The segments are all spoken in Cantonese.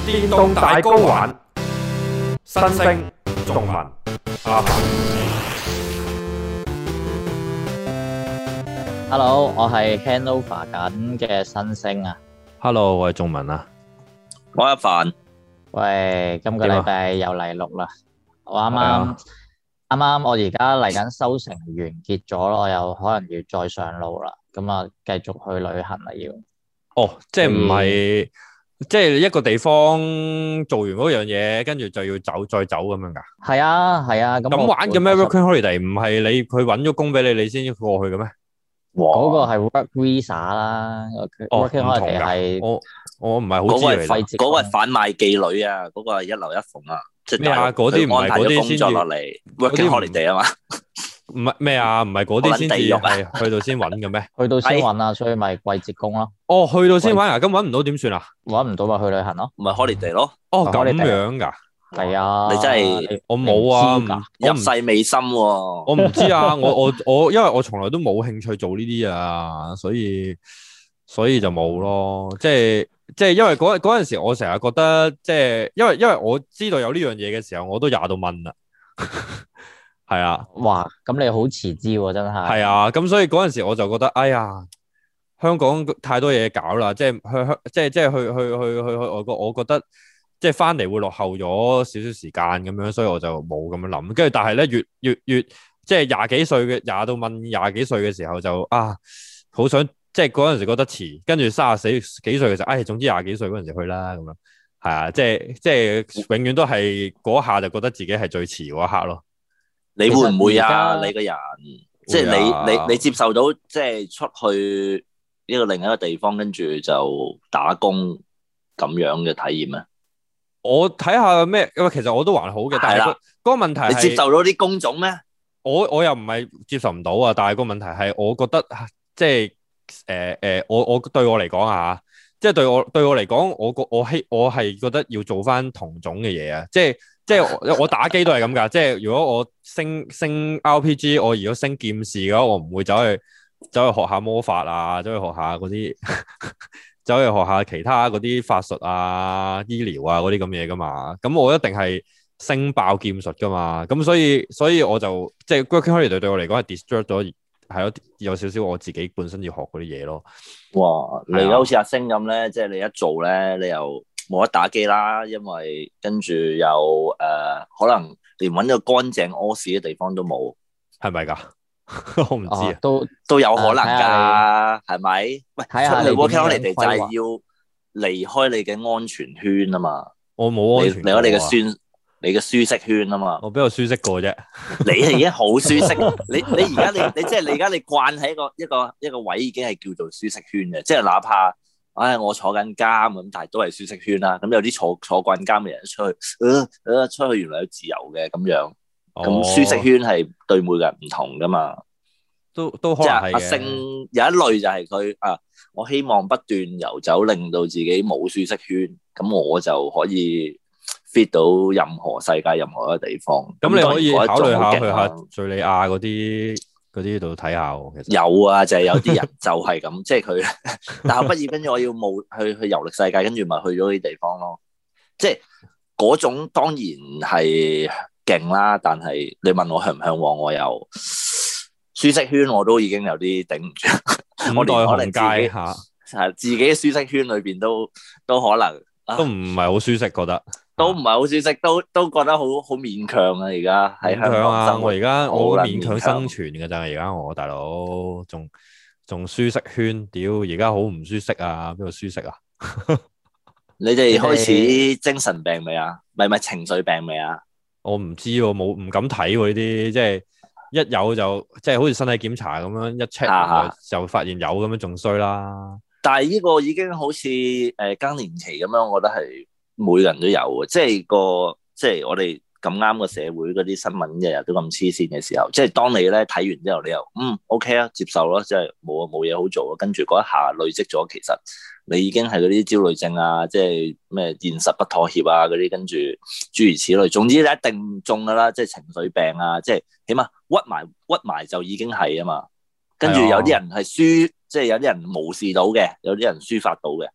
電動大 GO 玩，新星仲文阿凡。 Hello，我係 handover 緊嘅新星啊。 Hello，我係仲文啊。 我阿凡， 喂，今個禮拜又嚟錄啦。我啱啱我而家嚟緊收成完結咗咯，我又可能要再上路啦。咁啊，繼續去旅行啦要。 哦，即係唔係即係一個地方做完嗰樣嘢，跟住就要再走咁樣噶？ 係啊，係啊。 咁玩嘅咩 working holiday 唔係你佢搵咗工俾你，你先要過去嘅咩？ 嗰個係 work visa 啦。working holiday 係我唔係好知嚟。 嗰個係販賣妓女啊，嗰個係一樓一鳳啊。即係咩啊？嗰啲唔係嗰啲先工作落嚟 working holiday 啊嘛。 唔係咩啊？唔係嗰啲先至係去到先搵嘅咩？ 去到先搵啊，所以咪季節工咯。 哦，去到先搵啊？咁搵唔到點算啊？ 搵唔到咪去旅行咯。 唔係 holiday 咯。 哦，咁樣噶？ 係啊。 你真係我冇啊， 入世未深喎。 我唔知啊，我因為我從來都冇興趣做呢啲啊，所以就冇咯。即係因為嗰陣時我成日覺得即係因為我知道有呢樣嘢嘅時候，我都廿到蚊啦。係啊， 哇！咁你好遲知喎，真係。 係啊，咁所以嗰陣時我就覺得，哎呀，香港太多嘢搞啦，即係去外國，我覺得即係翻嚟會落後咗少少時間咁樣，所以我就冇咁樣諗。跟住但係咧，越即係廿幾歲嘅廿到問廿幾歲嘅時候就好想即係嗰陣時覺得遲，跟住34幾歲嘅時候，總之廿幾歲嗰陣時去啦咁樣，係啊，即係永遠都係嗰下就覺得自己係最遲嗰一刻咯。 你會唔會啊？你個人即係你接受到即係出去呢個另一個地方，跟住就打工咁樣嘅體驗啊？ 我睇下咩，因為其實我都還好嘅，但係嗰個問題係你接受到啲工種咩？ 我又唔係接受唔到啊，但係個問題係我覺得即係我對我嚟講啊，即係對我嚟講，我係覺得要做翻同種嘅嘢啊，即係我打機都係咁噶，即係如果我升 RPG，我如果升劍士嘅話，我唔會走去學下魔法啊，走去學下嗰啲，走去學下其他嗰啲法術啊、醫療啊嗰啲咁嘢噶嘛。咁我一定係升爆劍術噶嘛。咁所以我就即係 working holiday 對我嚟講係 distract 咗，係有少少我自己本身要學嗰啲嘢咯。 哇！你而家好似阿星咁咧，即係你一做咧，你又冇得打機啦，因為跟住又可能連搵個乾淨屙屎嘅地方都冇， 係咪噶？我唔知啊， 都有可能噶，係咪？喂，出去 working holiday 就係要離開你嘅安全圈啊嘛。 我冇安全圈， 離開你嘅舒適圈啊嘛。 我邊度舒適過啫？ 你係已經好舒適，你而家你即係你而家你慣喺一個位已經係叫做舒適圈嘅，即係哪怕。我坐緊監咁，但係都係舒適圈啦。咁有啲坐慣監嘅人出去原來有自由嘅咁樣。咁舒適圈係對每個人唔同噶嘛。 都可能係嘅。即係阿星有一類就係佢我希望不斷遊走，令到自己冇舒適圈，咁我就可以 fit 到任何世界任何一個地方。 咁你可以考慮下去下敘利亞嗰啲度睇下喎。其實有啊，就係有啲人就係咁，即係佢大學畢業，跟住我要去遊歷世界，跟住咪去咗啲地方咯。即係嗰種當然係勁啦，但係你問我向唔向往，我又舒適圈我都已經有啲頂唔住。我連可能自己嘅舒適圈裏邊都可能都唔係好舒適，覺得都唔係好舒適，都覺得好勉強啊！而家喺香港生活， 我而家我勉強生存嘅咋，而家我大佬仲舒適圈，屌而家好唔舒適啊！邊度舒適啊？ 你哋開始精神病未啊？咪情緒病未啊？ 我唔知喎，唔敢睇喎呢啲，即係一有就即係好似身體檢查咁樣一 check 就發現有咁樣，仲衰啦。 但係呢個已經好似更年期咁樣，我覺得係每個人都有嘅，即係我哋咁啱個社會嗰啲新聞日日都咁黐線嘅時候，即係當你咧睇完之後，你又OK 啊，接受咯，即係冇嘢好做咯，跟住嗰一下累積咗，其實你已經係嗰啲焦慮症啊，即係咩現實不妥協啊嗰啲，跟住諸如此類，總之你一定唔中噶啦，即係情緒病啊，即係起碼屈埋就已經係啊嘛，跟住有啲人係即係有啲人無視到嘅，有啲人抒發到嘅。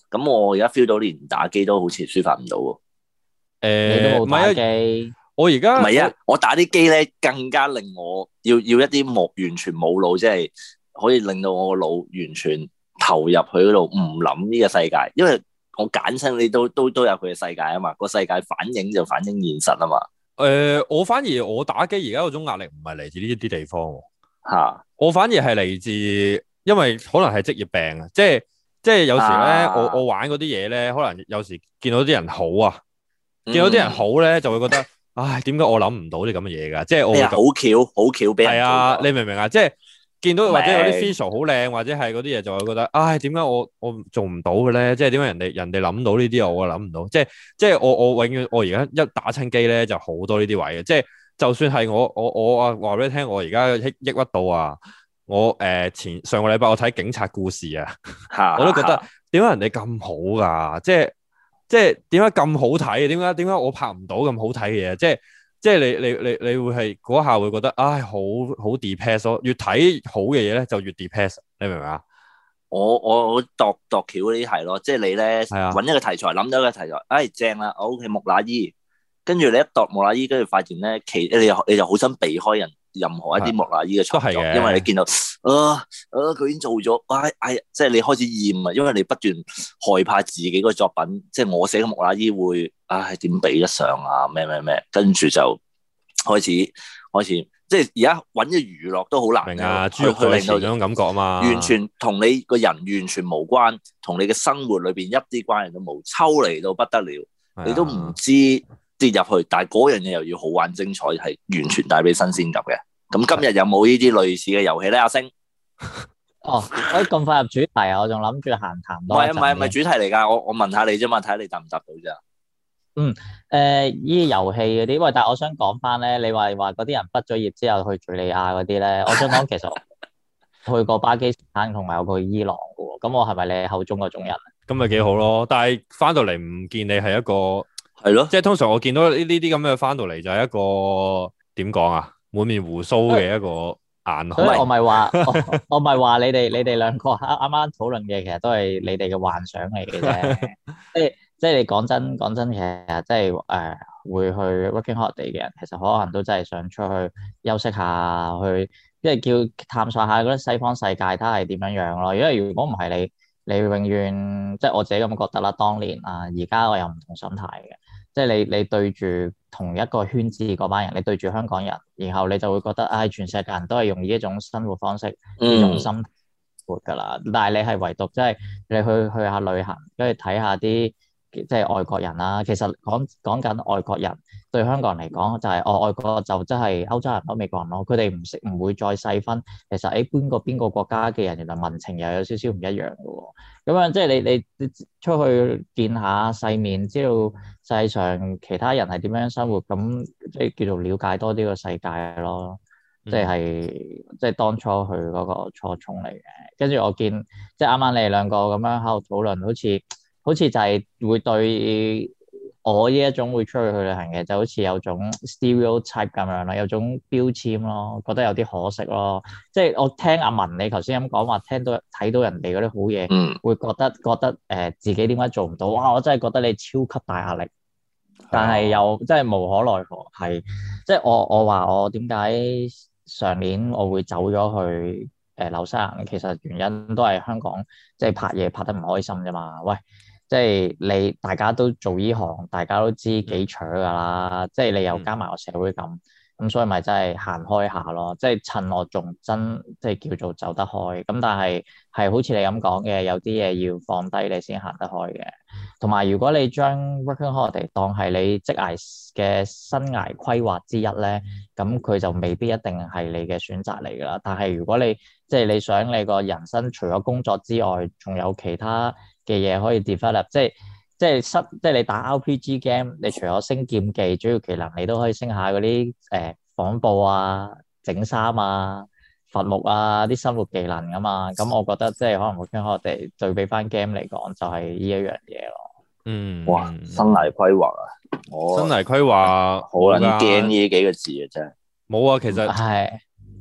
咁我而家 feel 到連打機都好似抒發唔到喎。 你都冇打機。 我而家唔係啊，我打啲機咧更加令我要一啲完全冇腦，即係可以令到我個腦完全投入去嗰度，唔諗呢個世界。因為我簡稱你都有佢嘅世界啊嘛，個世界反映就反映現實啊嘛。 我反而我打機而家嗰種壓力唔係嚟自呢啲地方喎。 嚇！ 我反而係嚟自，因為可能係職業病啊，即係有時咧，我玩嗰啲嘢咧，可能有時見到啲人好啊，見到啲人好咧，就會覺得，唉，點解我諗唔到啲咁嘅嘢㗎？即係我會好巧俾人係啊，你明唔明啊？即係見到或者有啲 visual 好靚，或者係嗰啲嘢，就會覺得，唉，點解我做唔到嘅咧？即係點解人哋諗到呢啲，我諗唔到？即係我永遠我而家一打親機咧，就好多呢啲位嘅。即係就算係我啊話俾你聽，我而家抑鬱到啊！我上個禮拜我睇警察故事啊，我都覺得點解人哋咁好㗎？即係點解咁好睇？點解我拍唔到咁好睇嘅嘢？即係你會係嗰下會覺得唉好 depress 咯，越睇好嘅嘢咧就越 depress，你明唔明啊？ 我度橋嗰啲係咯，即係你咧係揾一個題材，諗到一個題材，唉正啦，OK 木乃伊，跟住你一度木乃伊，跟住發現咧你就好想避開任何一啲木乃伊嘅創作，因為你見到佢已經做咗，即係你開始厭啊，因為你不斷害怕自己個作品，即係我寫嘅木乃伊會點比得上啊咩，跟住就開始，即係而家揾嘅娛樂都好難， 明啊，豬肉在前嗰種感覺啊嘛， 完全同你個人完全無關，同你嘅生活裏邊一啲關係都冇，抽離到不得了，你都唔知跌入去，但係嗰樣嘢又要好玩精彩，係完全帶俾新鮮感嘅。咁今日有冇呢啲類似嘅遊戲咧？阿星， 可以咁快入主題啊？我仲諗住閒談多一陣。 唔係主題嚟㗎，我問下你啫嘛，睇下你答唔答到咋？ 呢啲遊戲嗰啲，喂，但係我想講翻咧，你話嗰啲人畢咗業之後去敍利亞嗰啲咧，我想講其實去過巴基斯坦同埋我去伊朗嘅喎，咁我係咪你口中嗰種人？ 咁咪幾好咯，但係翻到嚟唔見你係一個係咯， 即係通常我見到呢啲咁嘅翻到嚟就係一個點講啊，滿面鬍鬚嘅一個顏。 所以我咪話我咪話你哋兩個啱啱討論嘅，其實都係你哋嘅幻想嚟嘅啫。即係你講真，其實即係會去 working holiday 嘅人，其實可能都真係想出去休息下，去即係叫探索下嗰啲西方世界睇下係點樣樣咯。因為如果唔係你永遠即係我自己咁覺得啦。當年而家我有唔同心態嘅，即係你對住同一個圈子嗰班人，你對住香港人，然後你就會覺得全世界人都係用呢一種生活方式，呢種心態活㗎啦。但係你係唯獨即係你去下旅行，跟住睇下啲。即係外國人啦，其實講緊外國人對香港人嚟講就係外國就真係歐洲人咯、美國人咯，佢哋唔會再細分。其實邊個國家嘅人原來民情又有少少唔一樣嘅喎。咁樣即係你出去見下世面，知道世界上其他人係點樣生活，咁即係叫做了解多啲個世界咯。即係當初去嗰個初衷嚟嘅。跟住我見即係啱啱你哋兩個咁樣喺度討論，好似就係會對我呢一種會出去旅行嘅，就好似有種 stereotype 咁樣咯，有種標籤咯，覺得有啲可惜咯。即係我聽阿文你頭先咁講話，睇到人哋嗰啲好嘢，會覺得自己點解做唔到？哇！我真係覺得你超級大壓力，但係又真係無可奈何。係即係我話我點解上年我會走咗去紐西蘭，其實原因都係香港即係拍嘢拍得唔開心啫嘛。喂！即係大家都做呢行，大家都知幾扯噶啦。即係你又加埋個社會咁，所以咪真係行開下咯。即係趁我仲真，即係叫做走得開。咁但係好似你咁講嘅，有啲嘢要放低你先行得開嘅。同埋如果你將 working holiday 當係你職涯嘅生涯規劃之一咧，咁佢就未必一定係你嘅選擇嚟噶啦。但係如果你即係你想你個人生除咗工作之外，仲有其他嘅嘢可以 develop，即係你打 RPG game，你除咗升劍技主要技能，你都可以升下嗰啲紡布啊、整衫啊、伐木啊啲生活技能噶嘛。咁我覺得即係可能會傾我哋對比翻 game 嚟講，就係呢一樣嘢咯。 哇！生涯規劃啊， 生涯規劃好撚驚呢幾個字啊，真係。 冇啊，其實係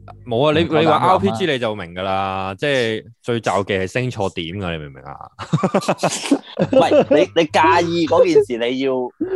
冇啊！你夠膽話諗啊 RPG 你就明㗎啦，即係最罩忌係升錯點㗎，你明唔明啊？ 喂，你介意嗰件事，你要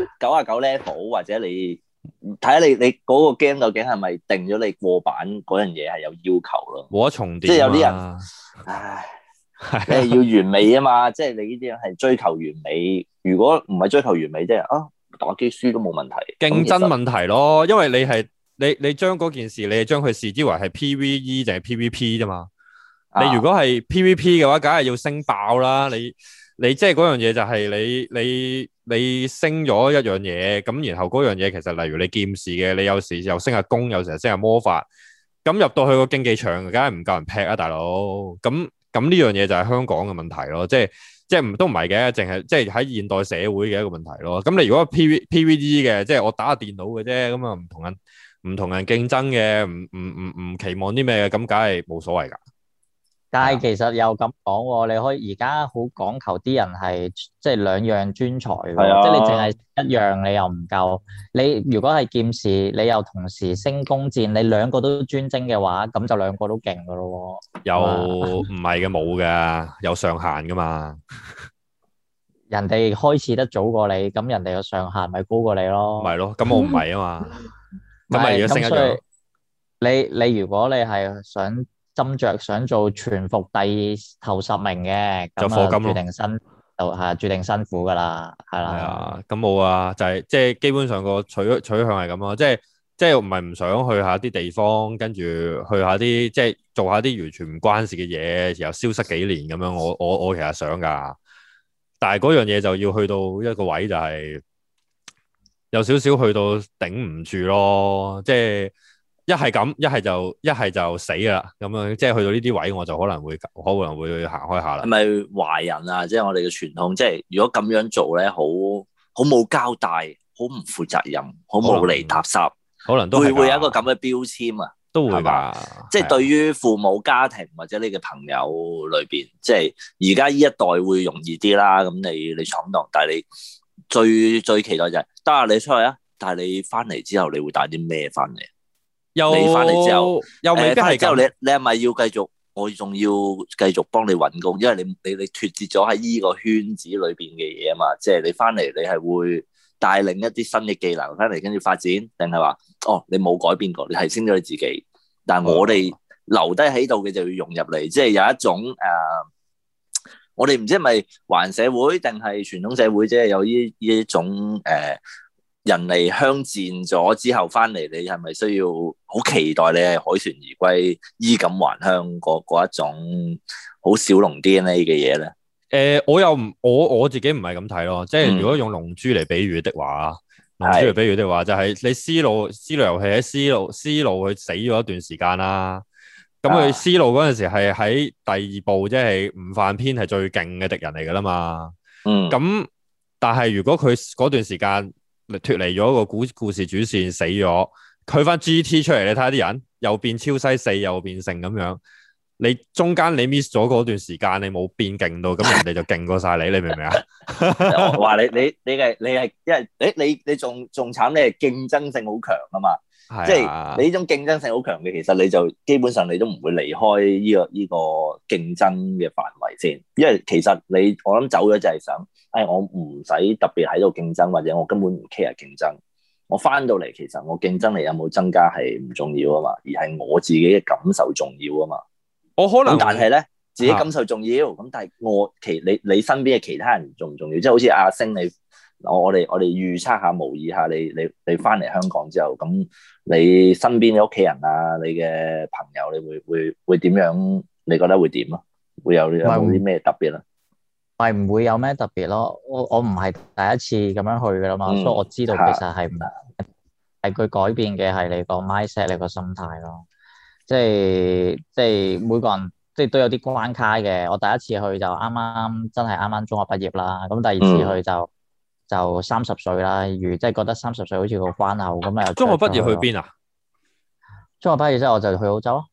99 level 或者你睇下你嗰個 game 究竟係咪定咗你過版嗰樣嘢係有要求咯？ 冇得重疊， 即係有啲人，唉，你係要完美啊嘛，即係你呢啲係追求完美。如果唔係追求完美，即係打機輸都冇問題。 競爭問題咯，因為你將嗰件事，你係將佢視之為係 PVE 定係 PVP 啫嘛。你如果係 PVP 嘅話，梗係要升爆啦。你即係嗰樣嘢就係你升咗一樣嘢，咁然後嗰樣嘢其實例如你劍士嘅，你有時又升下弓，有時又升下魔法，咁入到去個競技場，梗係唔夠人劈啊，大佬。咁呢樣嘢就係香港嘅問題咯，即係都唔係嘅，淨係即係喺現代社會嘅一個問題咯。咁你如果 PVE 嘅，即係我打下電腦嘅啫，咁啊唔同人競爭嘅，唔期望啲咩嘅，咁梗係冇所謂㗎。 但係其實又咁講喎，你可以而家好講求啲人係即係兩樣專才喎，即係你淨係一樣你又唔夠。你如果係劍士，你又同時升弓箭，你兩個都專精嘅話，咁就兩個都勁㗎咯喎。 又唔係嘅，冇㗎，有上限㗎嘛。 人哋開始得早過你，咁人哋嘅上限咪高過你咯。 咪咯，咁我唔係啊嘛，咁咪而家升一樣。 你如果你係斟酌想做全服頭10名嘅，咁啊注定辛苦噶啦，係啦。 係啊，咁冇啊，就係即係基本上個取向係咁咯，即係唔係唔想去下啲地方，跟住去下啲即係做下啲完全唔關事嘅嘢，然後消失幾年咁樣。我其實想噶，但係嗰樣嘢就要去到一個位，就係有少少去到頂唔住咯，即係。一係咁，一係就死噶啦，咁樣即係去到呢啲位，我就可能會行開下啦。 係咪華人啊？即係我哋嘅傳統，即係如果咁樣做咧，好冇交代，好唔負責任，好無厘搭霎， 可能都會有一個咁嘅標籤啊， 都會㗎。 即係對於父母家庭或者你嘅朋友裏邊，即係而家呢一代會容易啲啦。咁你闖蕩，但係你最期待就係得啊！你出去啊，但係你翻嚟之後，你會帶啲咩翻嚟？你翻嚟之後， 未必係之後你係咪要繼續？我仲要繼續幫你揾工，因為你脫節咗喺依個圈子裏邊嘅嘢啊嘛。即係你翻嚟，你係會帶領一啲新嘅技能翻嚟跟住發展，定係話你冇改變過，你提升咗你自己。但係我哋留低喺度嘅就要融入嚟，即係有一種我哋唔知係咪華人社會定係傳統社會，即係有呢一種人嚟鄉戰咗之後翻嚟，你係咪需要好期待你係凱旋而歸、衣錦還鄉嗰一種好小農 DNA 嘅嘢咧？ 我自己唔係咁睇咯，即係如果用龍珠嚟比喻的話，就係你絲路遊戲喺絲路佢死咗一段時間啦。咁佢絲路嗰陣時係喺第2部，即係悟飯篇係最勁嘅敵人嚟噶啦嘛。咁但係如果佢嗰段時間脫離咗個故事主線死咗，佢翻 GT 出嚟，你睇下啲人又變超西4，又變成咁樣。你中間你 miss 咗嗰段時間，你冇變勁到，咁人哋就勁過晒你，你明唔明啊？ 我話你係因為你仲慘，你係競爭性好強啊嘛。即係你呢種競爭性好強嘅，其實你就基本上你都唔會離開呢個競爭嘅範圍先，因為其實我諗走咗就係想，我唔使特別喺度競爭，或者我根本唔 care 競爭。我翻到嚟，其實我競爭力有冇增加係唔重要啊嘛，而係我自己嘅感受重要啊嘛。 我可能但係咧，自己感受重要，咁但係你身邊嘅其他人重唔重要？即係好似阿星我哋預測下、模擬下你翻嚟香港之後，咁你身邊嘅屋企人啊，你嘅朋友，你會點樣？你覺得會點啊？會有冇啲咩特別啊？ 係唔會有咩特別咯？我唔係第一次咁樣去噶啦嘛，所以我知道其實係佢改變嘅係你個 mindset、你個心態咯。即係每個人即係都有啲關卡嘅。我第一次去就真係啱中學畢業啦。咁第二次去就30歲啦。即係覺得30歲好似個關口咁啊。 中學畢業去邊啊？ 中學畢業之後我就去澳洲咯。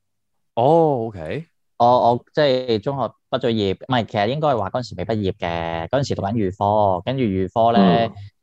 OK。 我即係中學畢咗業，唔係，其實應該係話嗰陣時未畢業嘅，嗰陣時讀緊預科，跟住預科咧，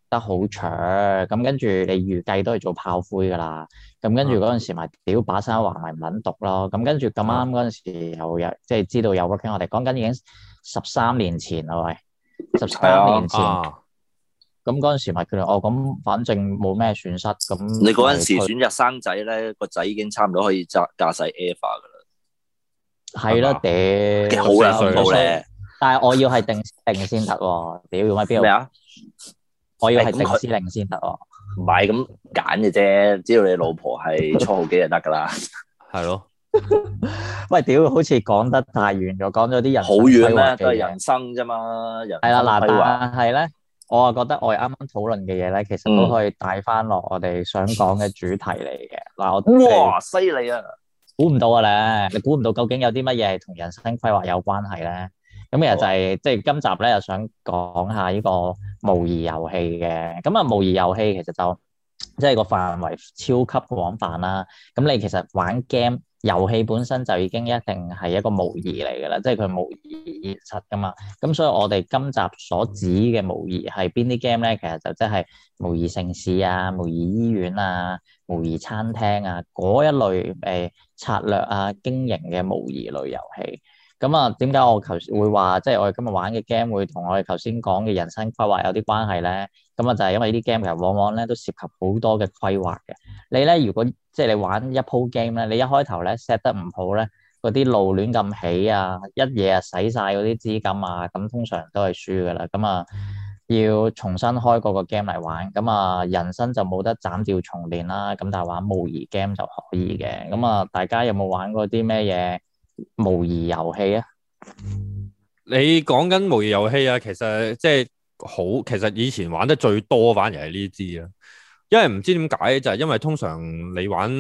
得好長，咁跟住你預計都係做炮灰㗎啦。咁跟住嗰陣時咪屌把生話咪唔撚讀咯。咁跟住咁啱嗰陣時又有即係知道有 working，我哋講緊已經13年前啦，喂，十係啊三年前。 啊， 咁嗰陣時咪叫佢咁反正冇咩損失，咁你嗰陣時咪選擇生仔咧，個仔已經差唔多可以駕駛 Eva 噶啦， 係啦， 幾屌， 好啦， 14歲恐怖咧。 但係我要係定先得喎，屌要喺邊度？ 咩啊？ 我要係定咁佢司令先得喎。 唔係咁揀嘅啫，只要你老婆係初號機就得噶啦。 係咯， 喂，屌，好似講得太遠咗，講咗啲人好生規劃遠咩？都係嘅嘢。 人生啫嘛，人係啦，嗱， 生規劃。 但係咧，我啊覺得我哋啱啱討論嘅嘢咧，其實都可以帶翻落我哋想講嘅主題嚟嘅。嗱，我哇，犀利啊！ 估唔到啊咧，你估唔到究竟有啲乜嘢係同人生規劃有關係咧？咁其實就係即係今集咧，又想講下呢個模擬遊戲嘅。咁啊，模擬遊戲其實就即係個範圍超級廣泛啦。咁你其實玩 game 遊戲本身就已經一定係一個模擬嚟㗎啦，即係佢模擬現實㗎嘛。咁所以我哋今集所指嘅模擬係邊啲 game 咧？其實就即係模擬城市啊、模擬醫院啊、模擬餐廳啊嗰一類策略啊、經營嘅模擬類遊戲。咁啊，點解我頭先會話即係我哋今日玩嘅 game 會同我哋頭先講嘅人生規劃有啲關係咧？咁啊，就係因為呢啲 game 其實往往咧都涉及好多嘅規劃嘅。你咧如果即係你玩一鋪 game 咧，你一開頭咧 set 得唔好咧，嗰啲路亂咁起啊，一嘢啊使晒嗰啲資金啊，咁通常都係輸噶啦。咁啊，要重新開嗰個 game 嚟玩，咁啊人生就冇得斬掉重練啦。咁但係玩模擬 game 就可以嘅。咁啊，大家有冇玩過啲咩嘢模擬遊戲啊？ 你講緊模擬遊戲啊，其實即係好，其實以前玩得最多反而係呢支啊，因為唔知點解就係因為通常你玩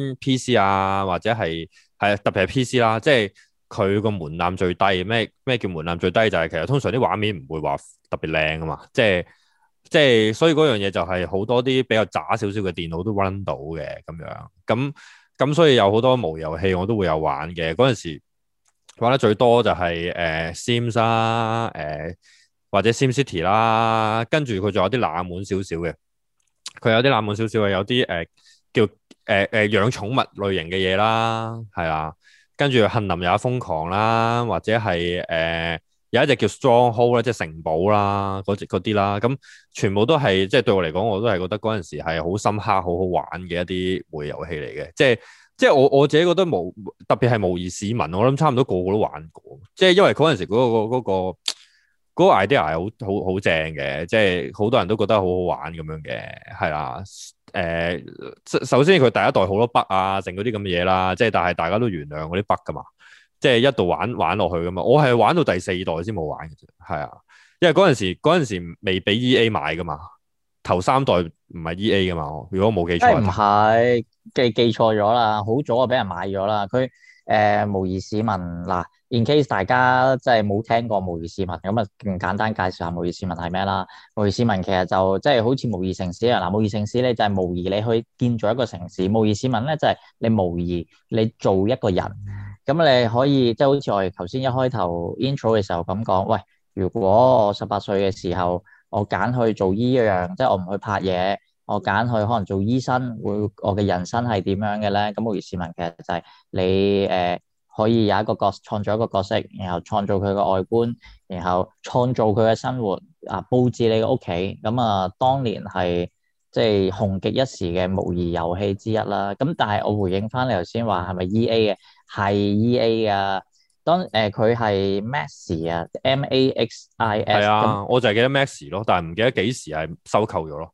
PC 啊，或者係特別係 PC 啦，即係佢個門檻最低。咩叫門檻最低？就係其實通常啲畫面唔會話特別靚啊嘛，即係所以嗰樣嘢就係好多啲比較渣少少嘅電腦都 run 到嘅咁樣，咁所以有好多模擬遊戲我都會有玩嘅。嗰陣時玩得最多就係Sims 啦，或者 SimCity 啦，跟住佢仲有啲冷門少少嘅，佢有啲冷門少少嘅，有啲叫養寵物類型嘅嘢啦，係啦，跟住杏林有一瘋狂啦，或者係有一隻叫 Stronghold 咧，即係城堡啦，嗰啲啦，咁全部都係即係對我嚟講，我都係覺得嗰陣時係好深刻、好好玩嘅一啲模擬遊戲嚟嘅，即係我自己覺得特別係模擬市民，我諗差唔多個個都玩過，即係因為嗰陣時嗰個 idea 係好正嘅，即係好多人都覺得好好玩咁樣嘅，係啦。首先佢第一代好多 bug 啊，剩嗰啲咁嘅嘢啦，即係但係大家都原諒嗰啲 bug 噶嘛，即係一度玩落去噶嘛。我係玩到第4代先冇玩嘅啫，係啊，因為嗰陣時未俾 EA 買噶嘛，頭3代唔係 EA 噶嘛，如果冇記錯。 唔係記錯咗啦，好早就俾人買咗啦。佢模擬市民嗱，in case 大家真係冇聽過模擬市民，咁啊，更簡單介紹下模擬市民係咩啦。模擬市民其實就即係好似模擬城市一樣嗱，模擬城市咧就係模擬你去建造一個城市，模擬市民咧就係你模擬你做一個人。咁你可以即係好似我哋頭先一開頭 intro 嘅時候咁講，喂，如果我18歲嘅時候，我揀去做依樣，即係我唔去拍嘢。我揀去可能做醫生，我嘅人生係點樣嘅咧？咁模擬市民其實就係你可以有一個創造一個角色，然後創造佢嘅外觀，然後創造佢嘅生活啊，佈置你嘅屋企。咁啊，當年係即係紅極一時嘅模擬遊戲之一啦。咁但係我回應翻你頭先話係咪 EA 嘅？係 EA 啊。佢係 Maxis 啊，Maxis。 係啊，我就係記得 Max 咯，但係唔記得幾時係收購咗咯。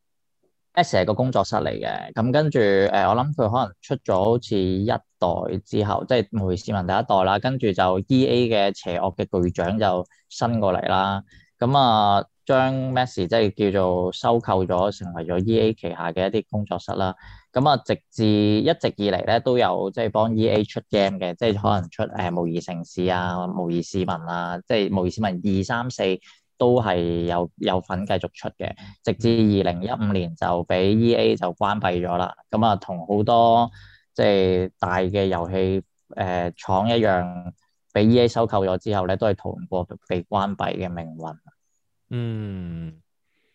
S 係個工作室嚟嘅，咁跟住我諗佢可能出咗好似1代之後，即係模擬市民第一代啦，跟住就 EA 嘅邪惡嘅巨長就新過嚟啦，咁啊將 Max 即係叫做收購咗，成為咗 EA 旗下嘅一啲工作室啦，咁啊直至一直以嚟咧都有即係幫 EA 出 game 嘅，即係可能出模擬城市啊、模擬市民啊，即係模擬市民2、3、4。都係有份繼續出嘅，直至2015年就俾 EA 就關閉咗啦。咁啊，同好多即係大嘅遊戲廠一樣，俾 EA 收購咗之後咧，都係逃唔過被關閉嘅命運。 嗯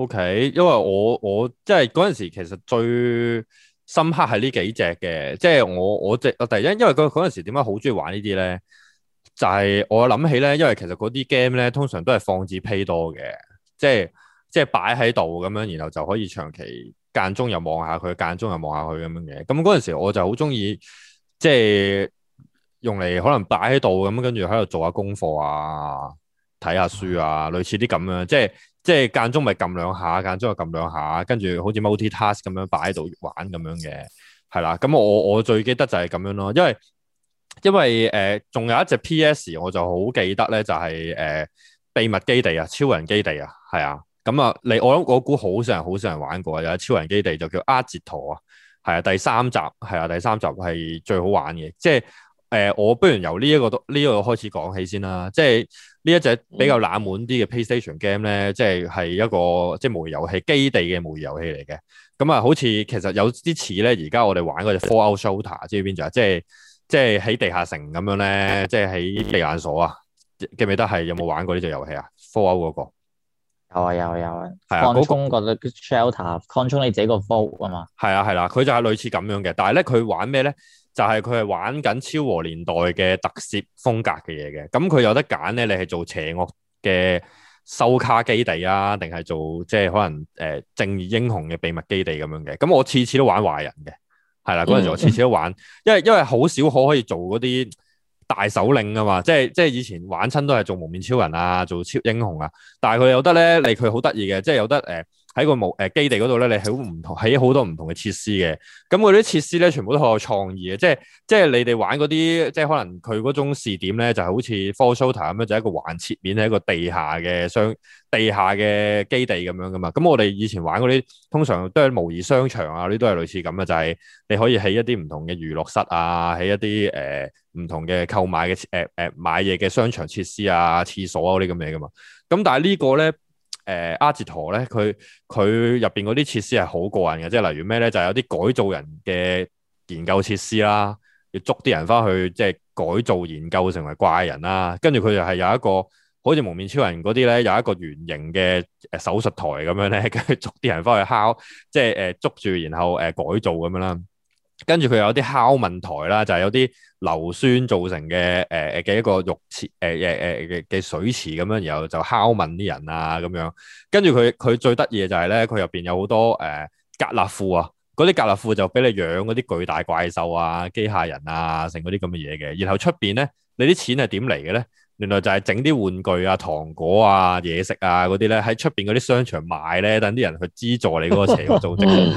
OK，因為我即係嗰陣時其實最深刻係呢幾隻嘅，即係我第一，因為嗰陣時點解好中意玩呢啲咧？就係我諗起咧，因為其實嗰啲 game 咧通常都係放置 play 多嘅，即係即係擺喺度咁樣，然後就可以長期間中又望下佢，間中又望下佢咁樣嘅。咁嗰陣時我就好中意即係用嚟可能擺喺度咁，跟住喺度做下功課啊，睇下書啊，類似啲咁樣，即係間中咪撳兩下，間中又撳兩下，跟住好似 multitask 咁樣擺喺度玩咁樣嘅，係啦。咁我最記得就係咁樣咯，因為仲有一隻 PS 我就好記得咧，就係秘密基地啊，超人基地啊，係啊。咁啊，我估好少人玩過，有超人基地就叫阿哲陀啊，係啊，第三集係最好玩嘅，即係我不如由呢個開始講起先啦，即係呢一隻比較冷門啲嘅 PlayStation game 咧，即係一個即係模擬遊戲基地嘅模擬遊戲嚟嘅。咁啊，好似其實有啲似咧，而家我哋玩嗰隻 Fallout Shelter，知唔知邊隻啊？即係喺地下城咁樣咧，即係喺避難所啊，記唔記得係有冇玩過呢隻遊戲啊？Fallout 嗰個有啊， 係啊， 擴充個 shelter，擴充你自己個 vault 啊嘛。 係啦，佢就係類似咁樣嘅，但係咧佢玩咩咧？就係佢係玩緊昭和年代嘅特攝風格嘅嘢嘅。咁佢有得揀咧，你係做邪惡嘅收卡基地啊，定係做即係可能正義英雄嘅秘密基地咁樣嘅。咁我次次都玩壞人嘅，係啦，嗰陣時我次次都玩，因為好少可以做嗰啲大首領啊嘛，即係以前玩親都係做蒙面超人啊，做超英雄啊，但係佢有得咧，佢好得意嘅，即係有得喺個基地嗰度咧，你喺好多唔同嘅設施嘅，咁嗰啲設施咧全部都好有創意嘅，即係你哋玩嗰啲，即係可能佢嗰種視點咧就係好似 Fallout Shelter 咁樣，就係一個橫切面喺一個地下嘅基地咁樣噶嘛。咁我哋以前玩嗰啲通常都係模擬商場啊，呢啲都係類似咁嘅，就係你可以喺一啲唔同嘅娛樂室啊，喺一啲唔同嘅購買嘅買嘢嘅商場設施啊、廁所啊嗰啲咁嘢噶嘛。咁但係呢個咧。阿哲陀咧，佢入邊嗰啲設施係好過癮嘅，即係例如咩咧，就係有啲改造人嘅研究設施啦，要捉啲人翻去即係改造研究成為怪人啦，跟住佢就係有一個好似蒙面超人嗰啲咧，有一個圓形嘅手術台咁樣咧，跟住捉啲人翻去敲，即係捉住然後改造咁樣啦。跟住佢有啲拷問台啦，就係有啲硫酸造成嘅一個浴池嘅水池咁樣，然後就拷問啲人啊咁樣。跟住佢最得意嘅就係咧，佢入邊有好多格納庫啊，嗰啲格納庫就俾你養嗰啲巨大怪獸啊、機械人啊，成嗰啲咁嘅嘢嘅。然後出邊咧，你啲錢係點嚟嘅咧？原來就係整啲玩具啊、糖果啊、嘢食啊嗰啲咧，喺出邊嗰啲商場賣咧，等啲人去資助你嗰個邪惡組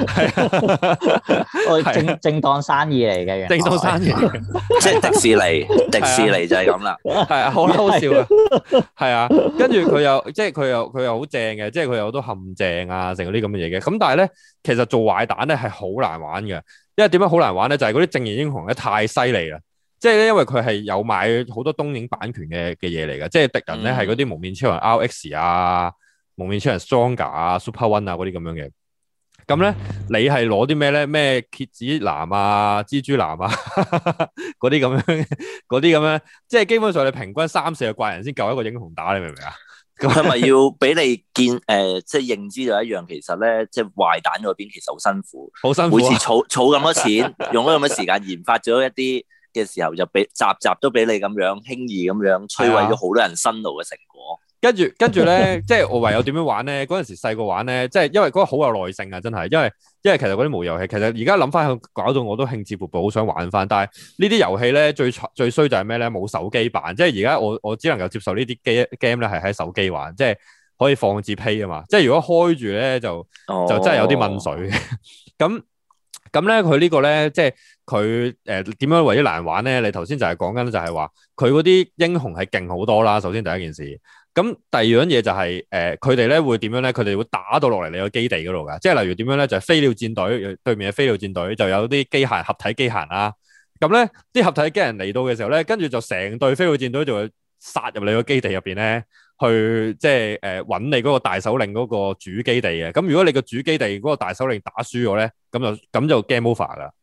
織。 係正當生意嚟嘅， 正當生意， 即係迪士尼就係咁啦。 係啊，好搞笑啊，係啊。跟住佢又好正嘅，即係佢有好多陷阱啊，成嗰啲咁嘅嘢嘅。咁但係咧，其實做壞蛋咧係好難玩嘅，因為點解好難玩咧？就係嗰啲正義英雄咧太犀利啦。即係咧，因為佢係有買好多東映版權嘅嘢嚟嘅，即係敵人咧係嗰啲蒙面超人 RX 啊、蒙面超人 Stronger 啊、Super One 啊嗰啲咁樣嘅。咁咧，你係攞啲咩咧？咩蠍子男啊、蜘蛛男啊嗰啲咁樣，即係基本上你平均3-4個怪人先夠一個英雄打，你明唔明啊？ 係咪要俾你見即係認知到一樣，其實咧，即係壞蛋嗰邊其實好辛苦， 好辛苦， 每次儲咁多錢，用咗咁多時間研發咗一啲嘅時候，就俾集都俾你咁樣輕易咁樣摧毀咗好多人辛勞嘅成果。 跟住咧，即係我唯有點樣玩咧？嗰陣時細個玩咧，即係因為嗰個好有耐性啊，真係，因為其實嗰啲模擬遊戲，其實而家諗翻去搞到我都興致勃勃，好想玩翻。但係呢啲遊戲咧最衰就係咩咧？冇手機版，即係而家我只能夠接受呢啲 game 咧係喺手機玩，即係可以放置 play 啊嘛。即係如果開住咧就真係有啲問水嘅。咁咧佢呢個咧即係佢點樣為之難玩咧？你頭先就係講緊就係話佢嗰啲英雄係勁好多啦。首先第一件事。咁第二樣嘢就係佢哋咧會點樣咧？佢哋會打到落嚟你個基地嗰度㗎，即係例如點樣咧？就係飛鳥戰隊對面嘅飛鳥戰隊就有啲機械合體機械人啦。咁咧啲合體機械人嚟到嘅時候咧，跟住就成隊飛鳥戰隊就會殺入你個基地入邊咧，去即係揾你嗰個大首領嗰個主基地嘅。咁如果你個主基地嗰個大首領打輸咗咧，咁就 game over 㗎。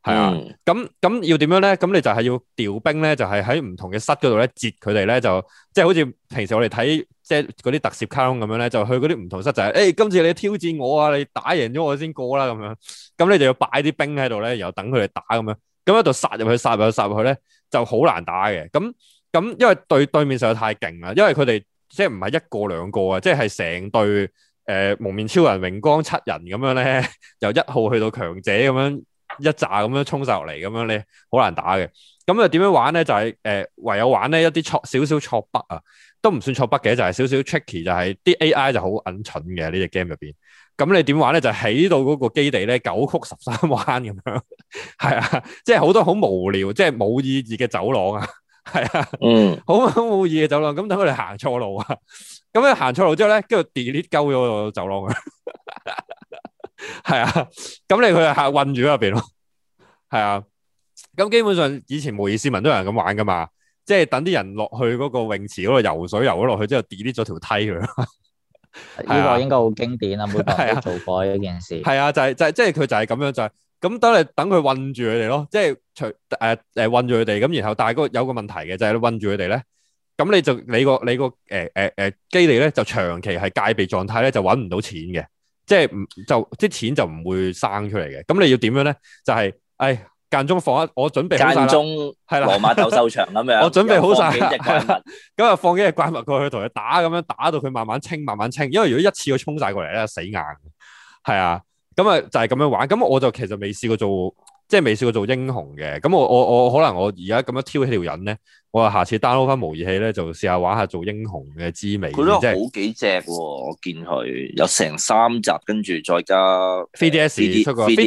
係啊，咁要點樣咧？咁你就係要調兵咧，就係喺唔同嘅室嗰度咧，截佢哋咧，就即係好似平時我哋睇即係嗰啲特攝卡通咁樣咧，就去嗰啲唔同室就係，今次你挑戰我啊，你打贏咗我先過啦咁樣。咁你就要擺啲兵喺度咧，然後等佢哋打咁樣。咁喺度殺入去，殺入去咧，就好難打嘅。咁因為對面實在太勁啦，因為佢哋即係唔係一個兩個啊，即係成隊蒙面超人、榮光七人咁樣咧，由1號去到強者咁樣。一紮咁樣衝晒落嚟，咁樣你好難打嘅。咁啊點樣玩咧？就係唯有玩咧一啲少少錯筆啊，都唔算錯筆嘅，就係少少 tricky，就係啲 AI 就好蠢嘅呢隻 game 入邊。咁你點玩咧？就起到嗰個基地咧9曲13彎咁樣，係啊，即係好多好無聊，即係冇意義嘅走廊啊，係啊，好冇意義嘅走廊。咁等佢哋行錯路啊，咁樣行錯路之後咧，跟住 delete 鳩咗個走廊啊。係啊，咁你佢係困住喺入邊咯，係啊，咁基本上以前模擬市民都有人咁玩噶嘛，即係等啲人落去嗰個泳池嗰度游水游咗落去之後 delete 咗條梯佢。 呢個應該好經典啊，每個人都做過呢件事。 係啊，就係即係佢就係咁樣就係咁，等佢困住佢哋咯，即係困住佢哋咁，然後但係有個問題嘅就係你困住佢哋咧，咁你個基地咧就長期係戒備狀態咧，就搵唔到錢嘅。即係啲錢就唔會生出嚟嘅，咁你要點樣咧？就係間中放我準備好晒啦，間中係啦， 羅馬鬥獸場咁樣， 我準備好晒，咁啊放幾隻怪物過去同佢打，咁樣打到佢慢慢清，因為如果一次佢衝晒過嚟咧，死硬，係啊，咁啊就係咁樣玩。咁我就其實未試過做英雄嘅，咁我可能我而家咁樣挑起條癮咧，我話下次 download 翻模擬器咧，就試下玩下做英雄嘅滋味。 佢都好幾隻喎，我見佢有成3集，跟住再加 3DS 出過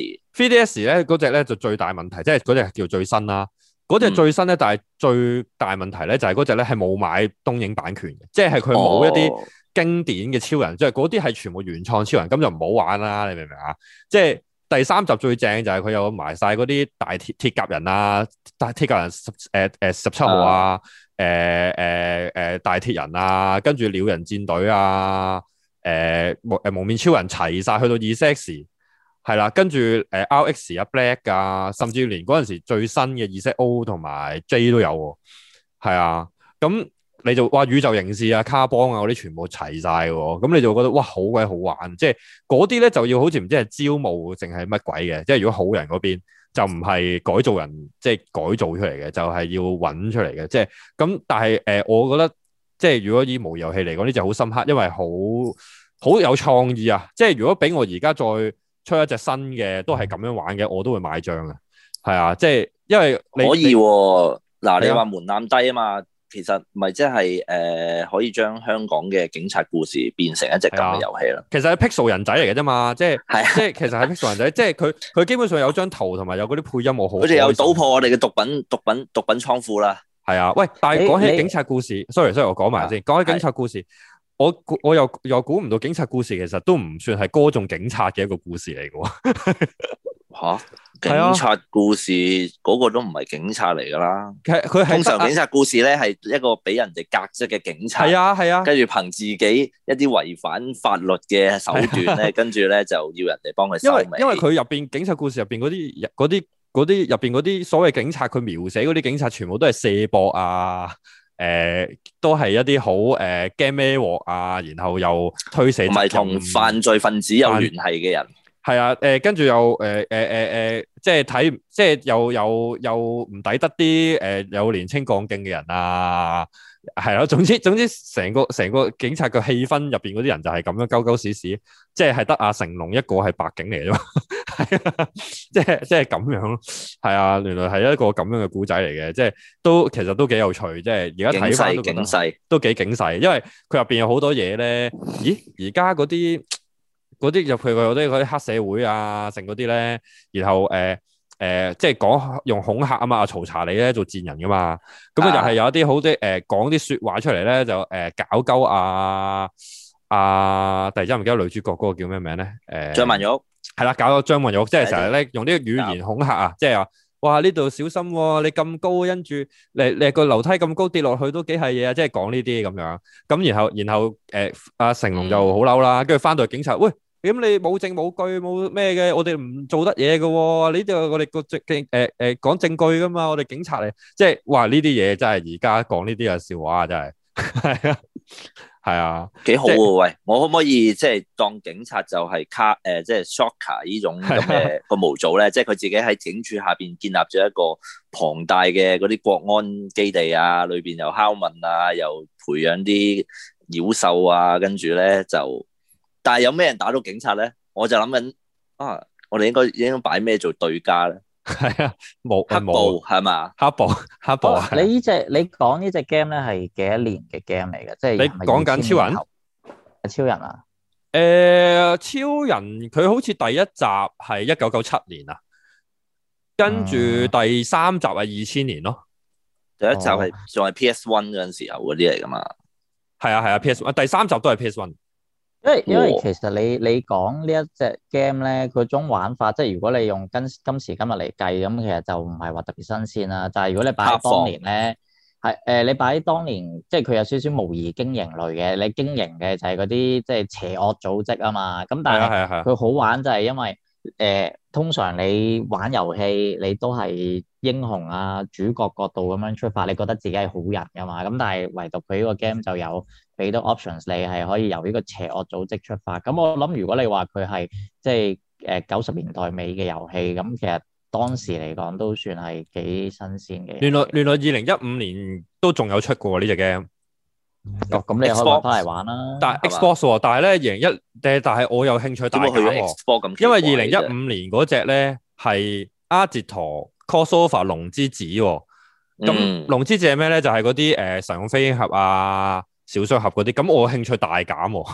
3DS 咧嗰隻咧就最大問題，即係嗰隻叫最新啦。嗰隻最新咧，但係最大問題咧就係嗰隻咧係冇買東映版權嘅，即係佢冇一啲經典嘅超人，即係嗰啲係全部原創超人，咁就唔好玩啦。你明唔明啊？即係第3集最正就係佢有埋晒嗰啲大鐵甲人啊，大鐵甲人17號啊，大鐵人啊，跟住鳥人戰隊啊，蒙面超人齊晒去到 EX。係啦，跟住RX 啊 Black 啊，甚至連嗰陣時最新嘅EXO 同埋 J 都有喎，係啊，咁你就哇宇宙刑事啊、卡邦啊嗰啲全部齊晒喎，咁你就覺得哇好鬼好玩，即係嗰啲咧就要好似唔知係招募定係乜鬼嘅，即係如果好人嗰邊就唔係改造人，即係改造出嚟嘅，就係要揾出嚟嘅，即係咁。但係我覺得即係如果以模擬遊戲嚟講，呢就好深刻，因為好有創意啊！即係如果俾我而家再出一隻新嘅都係咁樣玩嘅，我都會買張嘅。係啊，即係因為可以喎。嗱，你話門檻低啊嘛，其實咪即係可以將香港嘅警察故事變成一隻咁嘅遊戲啦。 其實係 Pixel 人仔嚟嘅啫嘛，即係其實係 Pixel 人仔，即係佢基本上有張圖同埋有嗰啲配音，我好。 佢哋有搗破我哋嘅毒品倉庫啦。 係啊，喂！但係講起警察故事，sorry，我講埋先。講起警察故事。我又估唔到警察故事其實都唔算係歌頌警察嘅一個故事嚟嘅喎。 嚇！警察故事嗰個都唔係警察嚟㗎啦。佢通常警察故事咧係一個俾人哋革職嘅警察。係啊。 跟住憑自己一啲違反法律嘅手段咧，跟住咧就要人哋幫佢收尾。 因為佢入邊警察故事入邊嗰啲入邊嗰啲所謂警察，佢描寫嗰啲警察全部都係卸膊啊。都係一啲好驚孭鑊啊，然後又推卸， 同埋同犯罪分子有聯繫嘅人， 係啊，跟住又即係睇，即係又唔抵得啲有年青幹勁嘅人啊，係咯，總之成個警察嘅氣氛入邊嗰啲人就係咁樣鳩鳩屎屎，即係得阿成龍一個係白警嚟啫嘛，係啊，即係咁樣咯，係啊，原來係一個咁樣嘅故仔嚟嘅，即係其實都幾有趣，即係而家睇翻都覺得都幾警世，因為佢入邊有好多嘢咧，咦，而家嗰啲入去嗰啲黑社會啊，成嗰啲咧，然後即係講用恐嚇啊嘛，曹查理咧做賤人噶嘛，咁又係有一啲好啲講啲説話出嚟咧，就搞鳩突然之間唔記得女主角嗰個叫咩名咧？ 張曼玉係啦，搞到張曼玉，即係成日咧用啲語言恐嚇啊，即係話哇呢度小心喎，你咁高，跟住你個樓梯咁高跌落去都幾係嘢啊，即係講呢啲咁樣，咁然後阿成龍就好嬲啦，跟住翻到去警察，喂， 咁你冇證冇據冇咩嘅，我哋唔做得嘢嘅喎。呢啲我哋個講證據噶嘛，我哋警察嚟，即係哇呢啲嘢真係而家講呢啲嘅笑話啊，真係係啊係啊， 幾好喎！喂，我可唔可以即係當警察就係即係 Shocker 呢種咁嘅個模組咧？即係佢自己喺警署下邊建立咗一個龐大嘅嗰啲國安基地啊，裏邊又拷問啊，又培養啲妖獸啊，跟住咧就，但係有咩人打到警察咧？我就諗緊啊，我哋應該擺咩做對家咧？ 係啊，冇黑暴係嘛？ 黑暴啊！ 你講呢隻 game 咧係幾多年嘅 game 嚟嘅？即係你講緊超人？ 超人啊？ 超人佢好似第一集係1997年啊，跟住第三集係2000年咯。 第一集係仲係 PS1 嗰陣時候嗰啲嚟噶嘛？ 係啊 PS1，第三集都係 PS1。 因為其實你講呢一隻 game 咧，嗰種玩法，即係如果你用今時今日嚟計，咁其實就唔係話特別新鮮啦。但係如果你擺喺當年咧，係你擺喺當年，即係佢有少少模擬經營類嘅，你經營嘅就係嗰啲即係邪惡組織啊嘛。咁但係佢好玩就係因為通常你玩遊戲你都係英雄啊主角角度咁樣出發，你覺得自己係好人噶嘛。咁但係唯獨佢呢個 game 就有俾到 options，你係可以由呢個邪惡組織出發。咁我諗如果你話佢係即係90年代尾嘅遊戲，咁其實當時嚟講都算係幾新鮮嘅。 原來2015年都仲有出過呢隻 game。 咁你可以攞翻嚟玩啦。 但係 Xbox 喎，但係咧但係我有興趣大減喎，因為2015年嗰隻咧係阿哲陀 crossover 龍之子喎。咁龍之子係咩咧？就係嗰啲神勇飛鷹俠啊、小雙俠嗰啲。咁我興趣大減喎。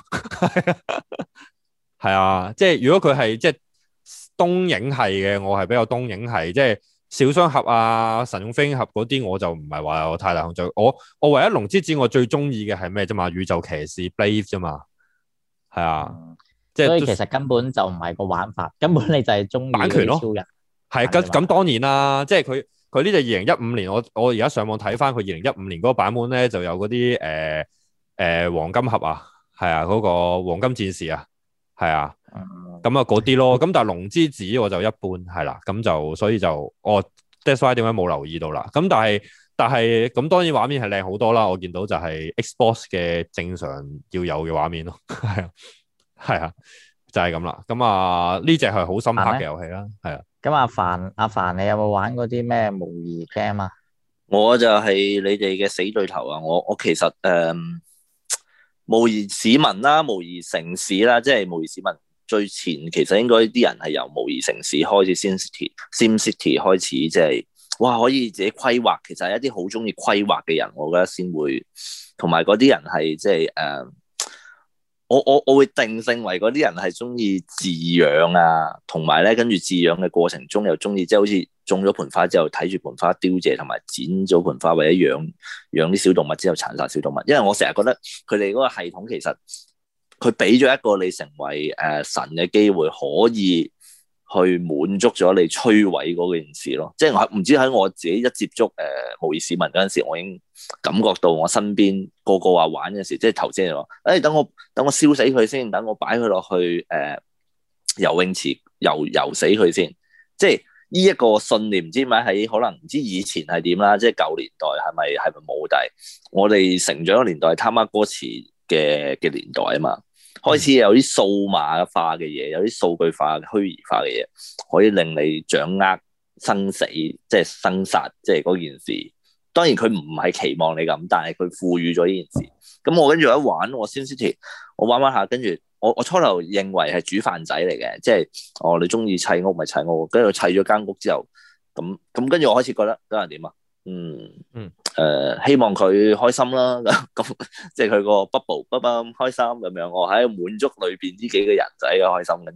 係啊，即係如果佢係即係東映系嘅，我係比較東映系，即係小雙俠啊、神勇飛鷹俠嗰啲，我就唔係話有太大興趣。我唯一龍之子我最中意嘅係咩啫嘛？宇宙騎士 Blade 啫嘛，係啊，即係所以其實根本就唔係個玩法，根本你就係中意版權咯。 超人。 係咁當然啦，即係佢呢隻2015年，我而家上網睇翻佢2015年嗰個版本咧，就有嗰啲黃金俠啊，係啊，嗰個黃金戰士啊，係啊。咁啊嗰啲咯，咁但係龍之子我就一般係啦，咁就所以就that's why 點解冇留意到啦？咁但係咁當然畫面係靚好多啦，我見到就係 Xbox 嘅正常要有嘅畫面咯，係啊，就係咁啦。咁啊呢隻係好深刻嘅遊戲啦，係啊。 咁阿凡你有冇玩嗰啲咩模擬 game 啊？ 我就係你哋嘅死對頭啊！我其實模擬市民啦，模擬城市啦，即係模擬市民。最前其實應該啲人係由模擬城市開始，SimCity 開始，即係哇可以自己規劃。其實係一啲好中意規劃嘅人，我覺得先會，同埋嗰啲人係即係我會定性為嗰啲人係中意飼養啊，同埋咧跟住飼養嘅過程中又中意即係好似種咗盆花之後睇住盆花凋謝，同埋剪咗盆花或者養啲小動物之後殘殺小動物。因為我成日覺得佢哋嗰個系統其實佢俾咗一個你成為神嘅機會，可以去滿足咗你摧毀嗰件事咯。即係我唔知喺我自己一接觸模擬市民嗰陣時，我已經感覺到我身邊個話玩嘅時，即係頭先嚟講，等我燒死佢先，等我擺佢落去游泳池游死佢先。即係呢一個信念，唔知點解喺可能唔知以前係點啦，即係舊年代係咪冇？但係我哋成長嘅年代，他媽歌詞嘅年代啊嘛。開始有啲數碼化嘅嘢，有啲數據化、虛擬化嘅嘢，可以令你掌握生死，即係生殺，即係嗰件事。當然佢唔係期望你咁，但係佢賦予咗呢件事。咁我跟住一玩，我 SimCity，我玩下，跟住我初頭認為係煮飯仔嚟嘅，即係你中意砌屋咪砌屋，跟住砌咗間屋之後，咁跟住我開始覺得嗰人點啊？希望佢開心啦，咁即係佢個 bubble 開心咁樣，我喺滿足裏邊呢幾個人仔嘅開心，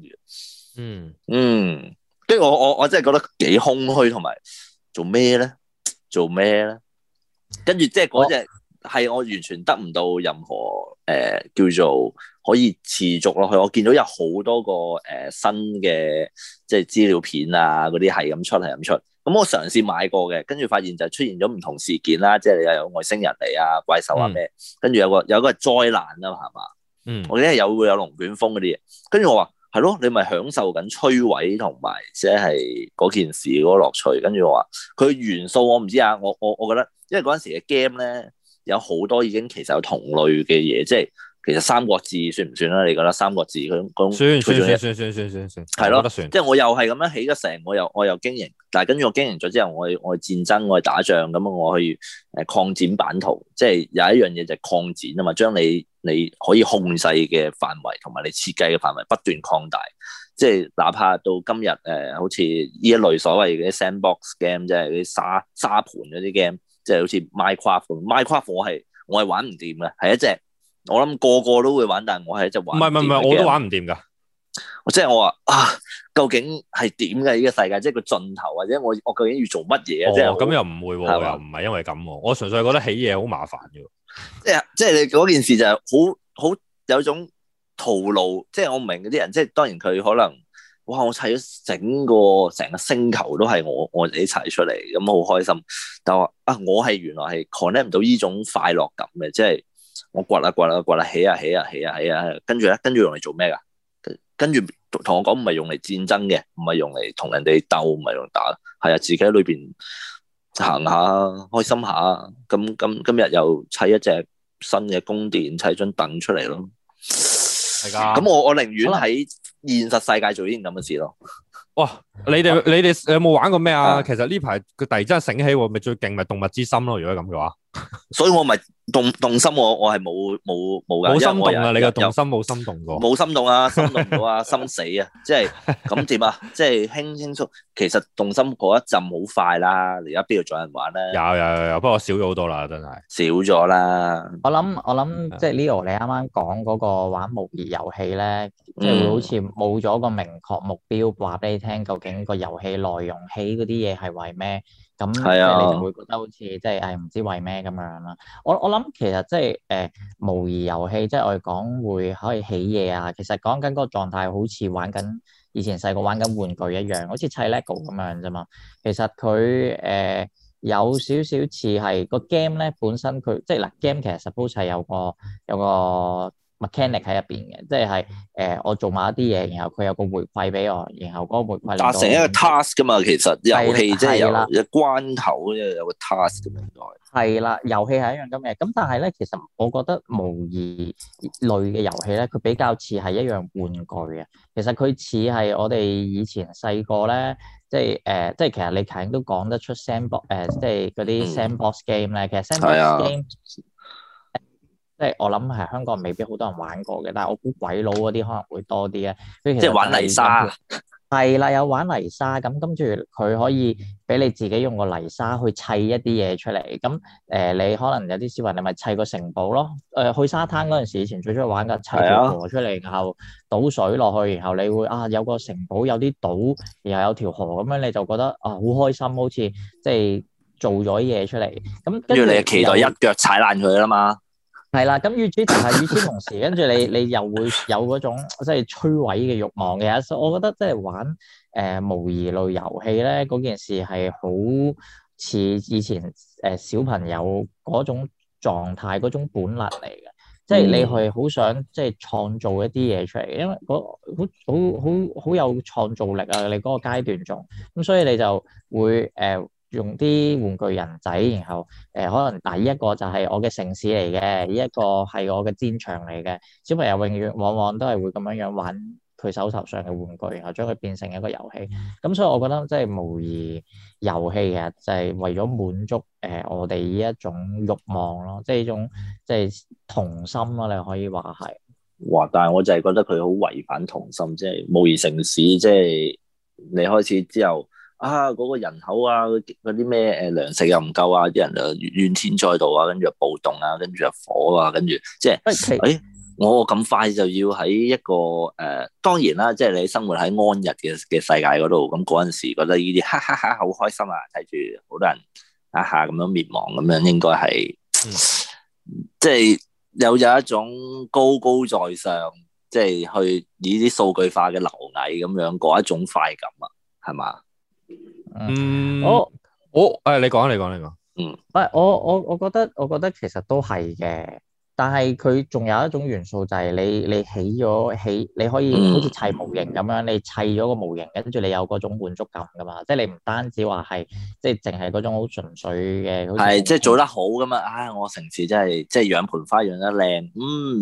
跟住我真係覺得幾空虛，同埋做咩咧？跟住即係嗰隻係我完全得唔到任何叫做可以持續落去。我見到有好多個新嘅即係資料片啊，嗰啲係咁出。咁我嘗試買過嘅，跟住發現就出現咗唔同事件啦，即係你又有外星人嚟啊、怪獸啊咩，跟住有個係災難啊嘛，係嘛？我記得會有龍捲風嗰啲嘢，跟住我話係咯，你咪享受緊摧毀同埋即係嗰件事嗰個樂趣。跟住我話佢元素我唔知啊，我覺得，因為嗰陣時嘅 game 咧有好多已經其實有同類嘅嘢，即係其實三國志算唔算啦？你覺得三國志嗰種算， 係咯，即係我又係咁樣起咗成，我又經營，但係跟住我經營咗之後，我去戰爭，我去打仗，咁我去擴展版圖，即係有一樣嘢就係擴展啊嘛，將你可以控制嘅範圍同埋你設計嘅範圍不斷擴大，即係哪怕到今日好似呢一類所謂嘅 sandbox game，即係啲沙盤嗰啲 game，即係好似 Minecraft 我係玩唔掂嘅，係一隻。我諗個個都會玩，但係我係一隻玩唔係， 我都玩唔掂噶。 即係我話究竟係點嘅呢個世界？即係個盡頭，或者我究竟要做乜嘢啊？即係咁又唔會喎，又唔係因為咁，我純粹覺得起嘢好麻煩嘅。 即係你嗰件事就係好有種徒勞。即係我唔明嗰啲人，即係當然佢可能哇，我砌咗成個星球都係我自己砌出嚟，咁好開心。但係我係原來係 connect 唔到呢種快樂感嘅，即係。我掘啦，起啊，跟住用嚟做咩噶？跟住同我講唔係用嚟戰爭嘅，唔係用嚟同人哋鬥，唔係用打，係啊，自己喺裏邊行下，開心下。咁今日又砌一隻新嘅宮殿，砌張凳出嚟咯。 係噶。 咁我寧願喺現實世界做呢件咁嘅事咯。 哇！你哋有冇玩過咩啊？其實呢排佢突然之間醒起喎，咪最勁咪動物之心咯。如果咁嘅話， 所以我咪動心，我係冇心動啊！你個動心冇心動過？ 冇心動啊，心動到啊，心死啊！即係咁點啊？即係輕鬆。其實動心嗰一陣好快啦，而家邊度仲有人玩咧？ 有，不過少咗好多啦，真係少咗啦。 我諗即係 Leo 你啱啱講嗰個玩模擬遊戲咧，即係會好似冇咗個明確目標，話俾你聽究竟個遊戲內容起嗰啲嘢係為咩？咁即係你就會覺得好似即係唔知為咩咁樣啦。我諗其實即係模擬遊戲，即係我哋講會可以起嘢啊。其實講緊嗰個狀態好似玩緊以前細個玩緊玩具一樣，好似砌 Lego 咁樣啫嘛。其實佢有少少似係個 game 咧，本身佢即係嗱 game 其實 suppose 係有個 mechanic 喺入邊嘅，即係我做埋一啲嘢，然後佢有個回饋俾我，然後嗰個回饋達成一個 task 噶嘛。其實遊戲即係有關口，有個 task 咁樣。 係啦，遊戲係一樣咁嘅。咁但係咧，其實我覺得模擬類嘅遊戲咧，佢比較似係一樣玩具啊。其實佢似係我哋以前細個咧，即係其實你頭先都講得出 sandbox 即係嗰啲 sandbox game 咧。其實 sandbox game 即係我諗係香港未必好多人玩過嘅，但係我估鬼佬嗰啲可能會多啲啊。即係玩泥沙。 係啦，有玩泥沙咁，跟住佢可以俾你自己用個泥沙去砌一啲嘢出嚟。咁你可能有啲小朋友你咪砌個城堡咯。去沙灘嗰陣時，以前最中意玩㗎，砌條河出嚟，然後倒水落去，然後你會有個城堡，有啲島，然後有條河咁樣，你就覺得好開心，好似即係做咗嘢出嚟。咁跟住你期待一腳踩爛佢啦嘛。 係啦，咁與此同時，跟住你又會有嗰種即係摧毀嘅慾望嘅。所以我覺得即係玩模擬類遊戲咧，嗰件事係好似以前小朋友嗰種狀態，嗰種本能嚟嘅。即係你係好想即係創造一啲嘢出嚟，因為好有創造力啊！你嗰個階段仲咁，所以你就會用啲玩具人仔，然後可能呢一個就係我嘅城市嚟嘅，呢一個係我嘅戰場嚟嘅。小朋友永遠往往都係會咁樣玩佢手頭上嘅玩具，然後將佢變成一個遊戲。咁所以我覺得即係模擬遊戲嘅就係為咗滿足我哋呢一種慾望咯，即係呢種即係童心咯，你可以話係。 哇！但係我就係覺得佢好違反童心，即係模擬城市，即係你開始之後。嗰個人口嗰啲咩糧食又唔夠啊，啲人就怨天載道啊，跟住就暴動啊，跟住就火啊，跟住即係我咁快就要喺一個當然啦，即係你生活喺安逸嘅世界嗰度，咁嗰陣時覺得呢啲哈哈哈好開心啊，睇住好多人咁樣滅亡咁樣，應該係即係有一種高高在上，即係去以啲數據化嘅螻蟻咁樣嗰一種快感啊，係嘛？ 你講。 我覺得其實都係嘅， 但係佢仲有一種元素就係你起，你可以好似砌模型咁樣，你砌咗個模型，跟住你有嗰種滿足感噶嘛，即係你唔單止話係即係淨係嗰種好純粹嘅，好似係即係做得好咁嘛。唉，我城市真係即係養盆花養得靚，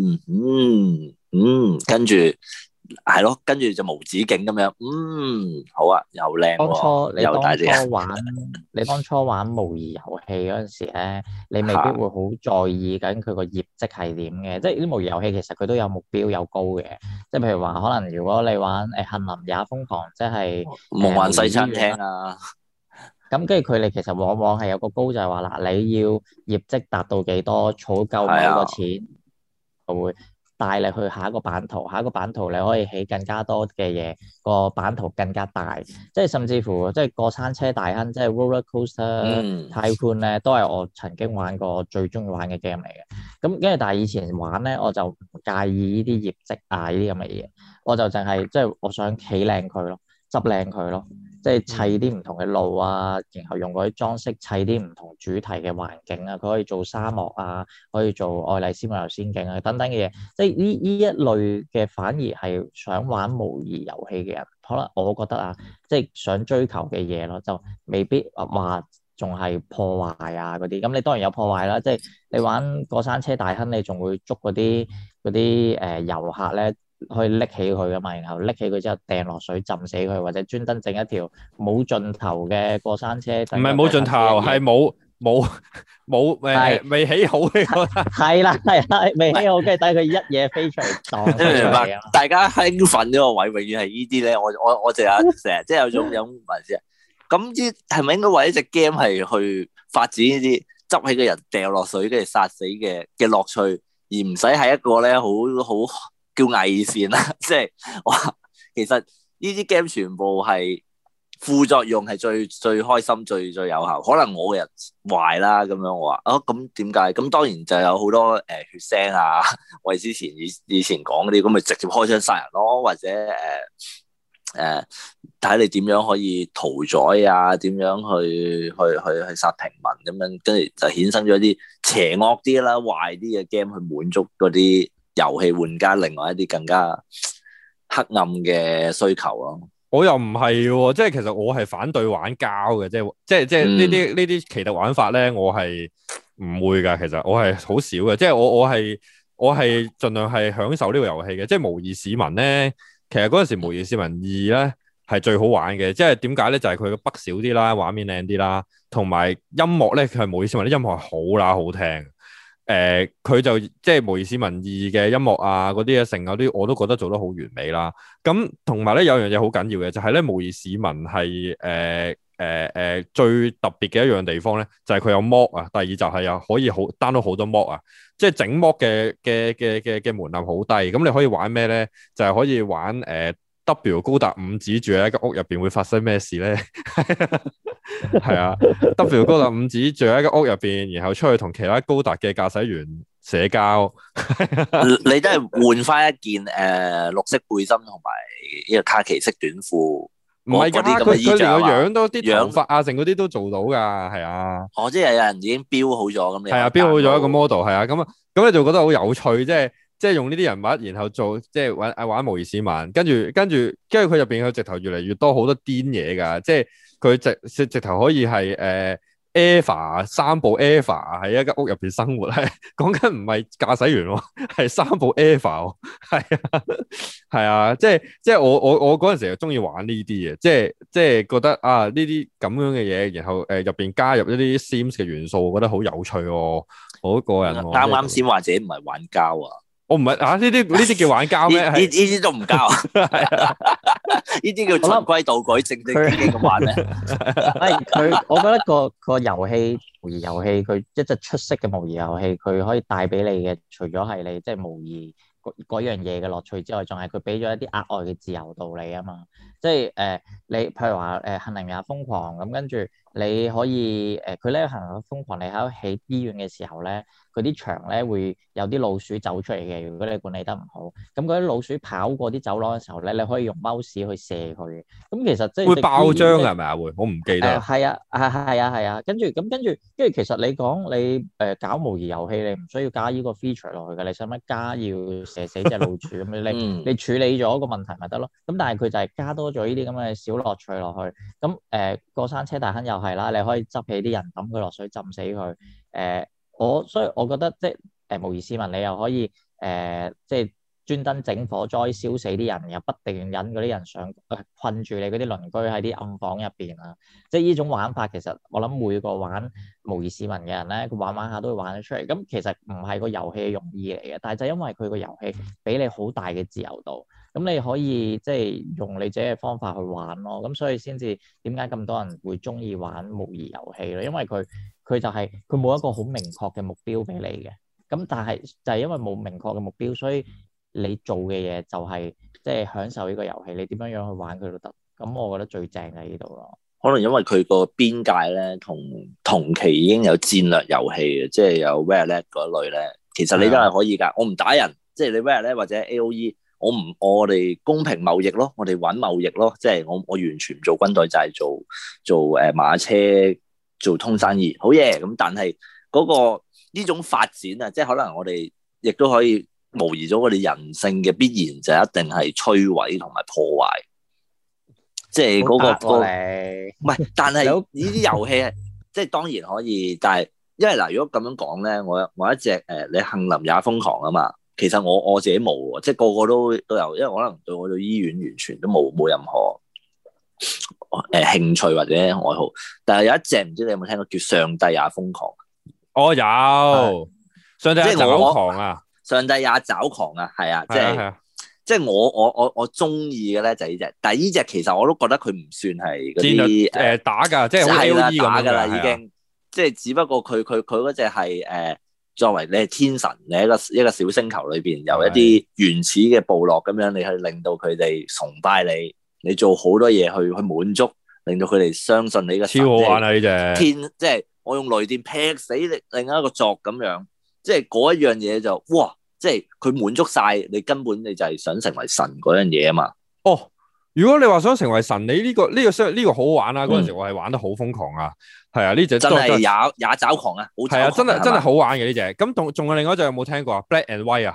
跟住係咯，跟住就無止境咁樣，好啊，又靚喎，又大啲。 你當初玩模擬遊戲嗰陣時咧，你未必會好在意緊佢個業績係點嘅，即係啲模擬遊戲其實佢都有目標有高嘅，即係譬如話可能如果你玩杏林也瘋狂，即係夢幻西餐廳啊， 咁跟住佢哋其實往往係有個高就係話嗱，你要業績達到幾多，儲夠某個錢，就會帶你去下一個版圖，下一個版圖你可以起更加多嘅嘢，個版圖更加大，即係甚至乎即係過山車大亨，即係 Roller Coaster Tycoon 咧，都係我曾經玩過最中意玩嘅 game 嚟嘅。咁跟住但係以前玩咧，我就唔介意呢啲業績啊呢啲咁嘅嘢，我就淨係即係我想起靚佢咯，執靚佢咯。即係砌啲唔同嘅路啊，然後用嗰啲裝飾砌啲唔同主題嘅環境啊，佢可以做沙漠啊，可以做愛麗絲夢遊仙境啊等等嘅嘢。即係呢一類嘅反而係想玩模擬遊戲嘅人，可能我覺得啊，即係想追求嘅嘢咯，就未必話仲係破壞啊嗰啲。咁你當然有破壞啦，即係你玩過山車大亨，你仲會捉嗰啲遊客咧。可以拎起佢噶嘛，然後拎起佢之後掟落水浸死佢，或者專登整一條冇盡頭嘅過山車。 唔係冇盡頭，係冇未起好嘅過山。 係啦，未起好，跟住等佢一嘢飛出嚟撞出嚟啊！ 大家興奮嗰個位永遠係呢啲咧，我成日即係有種文字啊。咁啲係咪應該為一隻 game 係去發展呢啲執起個人掉落水跟住殺死嘅樂趣，而唔使係一個咧好叫偽善啦，即係哇！其實呢啲 game 全部係副作用係最開心、最有效。可能我嘅人壞啦咁樣，我話咁點解？咁當然就有好多血腥啊，我哋之前以前講嗰啲，咁咪直接開槍殺人咯，或者睇你點樣可以屠宰啊，點樣去殺平民咁樣，跟住就衍生咗一啲邪惡啲啦、壞啲嘅 game 去滿足嗰啲遊戲玩家另外一啲更加黑暗嘅需求咯。 我又唔係喎，即係其實我係反對玩膠嘅，即係呢啲奇特玩法咧，我係唔會噶。其實我係好少嘅，即係我係盡量係享受呢個遊戲嘅。即係模擬市民咧，其實嗰陣時模擬市民2咧係最好玩嘅。即係點解咧？就係佢個筆少啲啦，畫面靚啲啦，同埋音樂咧，佢係模擬市民啲音樂係好乸好聽。佢就即係模擬市民2嘅音樂啊，嗰啲成嗰啲我都覺得做得好完美啦。咁同埋咧有樣嘢好緊要嘅，就係咧模擬市民係最特別嘅一樣地方咧，就係佢有 mod 啊。第二就係又可以好 download 好多 mod 啊，即係整 mod 嘅門檻好低。咁你可以玩咩咧？就係可以玩W 高達5指住喺一間屋入邊會發生咩事咧？係啊，W 高達5指住喺一間屋入邊，然後出去同其他高達嘅駕駛員社交。 你都係換翻一件綠色背心同埋呢個卡其色短褲， 唔係㗎，佢連個樣都啲頭髮啊，成嗰啲都做到㗎，係啊。 即係有人已經標好咗咁你。 係啊，標好咗一個 model， 係啊，咁你就覺得好有趣，即係用呢啲人物，然後做即係玩模擬市民，跟住佢入邊佢直頭越嚟越多好多癲嘢㗎，即係佢直頭可以係EVA 3部 EVA 喺一間屋入邊生活，係講緊唔係駕駛員喎，係3部 EVA，係啊，即係我嗰陣時就中意玩呢啲嘅，即係覺得啊呢啲咁樣嘅嘢，然後入邊加入一啲 Sims 嘅元素，我覺得好有趣喎，好過癮喎。 啱先或者唔係玩膠啊？ 我唔係呢啲叫玩膠咩？ 呢啲都唔膠，呢啲叫循規蹈矩、正經咁玩咧。 我覺得個遊戲模擬遊戲，佢一隻出色嘅模擬遊戲，佢可以帶俾你嘅，除咗係你即係模擬嗰樣嘢嘅樂趣之外，仲係佢俾咗一啲額外嘅自由度你啊嘛。即係你譬如話杏林也瘋狂咁，跟住你可以佢咧行到瘋狂，你喺度起醫院嘅時候咧，佢啲牆咧會有啲老鼠走出嚟嘅。如果你管理得唔好，咁嗰啲老鼠跑過啲走廊嘅時候咧，你可以用 mouse 去射佢。咁其實即係會爆張嘅係咪啊？會，我唔記得啦。 係啊，係啊，跟住其實你講你搞模擬遊戲，你唔需要加呢個 feature 落去嘅，你使乜加要射死隻老鼠咁你處理咗個問題咪得咯？咁但係佢就係加多咗呢啲咁嘅小樂趣落去。咁過山車大亨又係啦，你可以執起啲人抌佢落水浸死佢。所以我覺得即係模擬市民，你又可以即係專登整火災燒死啲人，又不定引嗰啲人上困住你嗰啲鄰居喺啲暗房入邊啊！即係呢種玩法，其實我諗每個玩模擬市民嘅人咧，佢玩下都會玩得出嚟。咁其實唔係個遊戲嘅用意嚟嘅，但係就因為佢個遊戲俾你好大嘅自由度，咁你可以即係用你自己嘅方法去玩咯。咁所以先至點解咁多人會中意玩模擬遊戲咯？因為佢就係佢冇一個好明確嘅目標俾你嘅。咁但係就係因為冇明確嘅目標，所以你做嘅嘢就係即係享受呢個遊戲，你點樣樣去玩佢都得。咁我覺得最正喺呢度咯。 可能因為佢個邊界咧，同期已經有戰略遊戲嘅，即係有 Red Alert 嗰類咧。其實你都係可以㗎。我唔打人，即係你 Red Alert 或者 AOE，我哋公平貿易咯，我哋玩貿易咯。即係我完全唔做軍隊，就係做馬車做通生意，好嘢。咁但係嗰個呢種發展啊，即係可能我哋亦都可以模擬咗我哋人性嘅必然，就一定係摧毀同埋破壞。即係嗰個唔係，但係呢啲遊戲係即係當然可以，但係因為嗱，如果咁樣講咧，我一隻你杏林也瘋狂啊嘛，其實我自己冇喎，即係個個都有，因為可能對我對醫院完全都冇任何興趣或者愛好，但係有一隻唔知你有冇聽過叫上帝也瘋狂？ 我有上帝也找狂啊！ 上帝也找狂啊！係啊，即係我中意嘅咧就係呢隻，但係呢隻其實我都覺得佢唔算係嗰啲打㗎，即係好 AOE 咁打㗎啦，已係經即係只不過佢嗰隻係作為你係天神，你喺一個小星球裏邊有一啲原始嘅部落咁樣，你去令到佢哋崇拜你，你做好多嘢去滿足，令到佢哋相信你嘅神。 超好玩啊！呢隻天即係我用雷電劈死另一個族咁樣，即係嗰一樣嘢就哇！即係佢滿足晒你，根本你就係想成為神嗰樣嘢啊嘛。 哦，如果你話想成為神，你呢個好玩啊！嗰陣時我係玩得好瘋狂啊，係啊，呢隻真係也找狂啊， 係啊，真係好玩嘅呢隻。咁仲有另外一隻有冇聽過啊 ？Black and White 啊？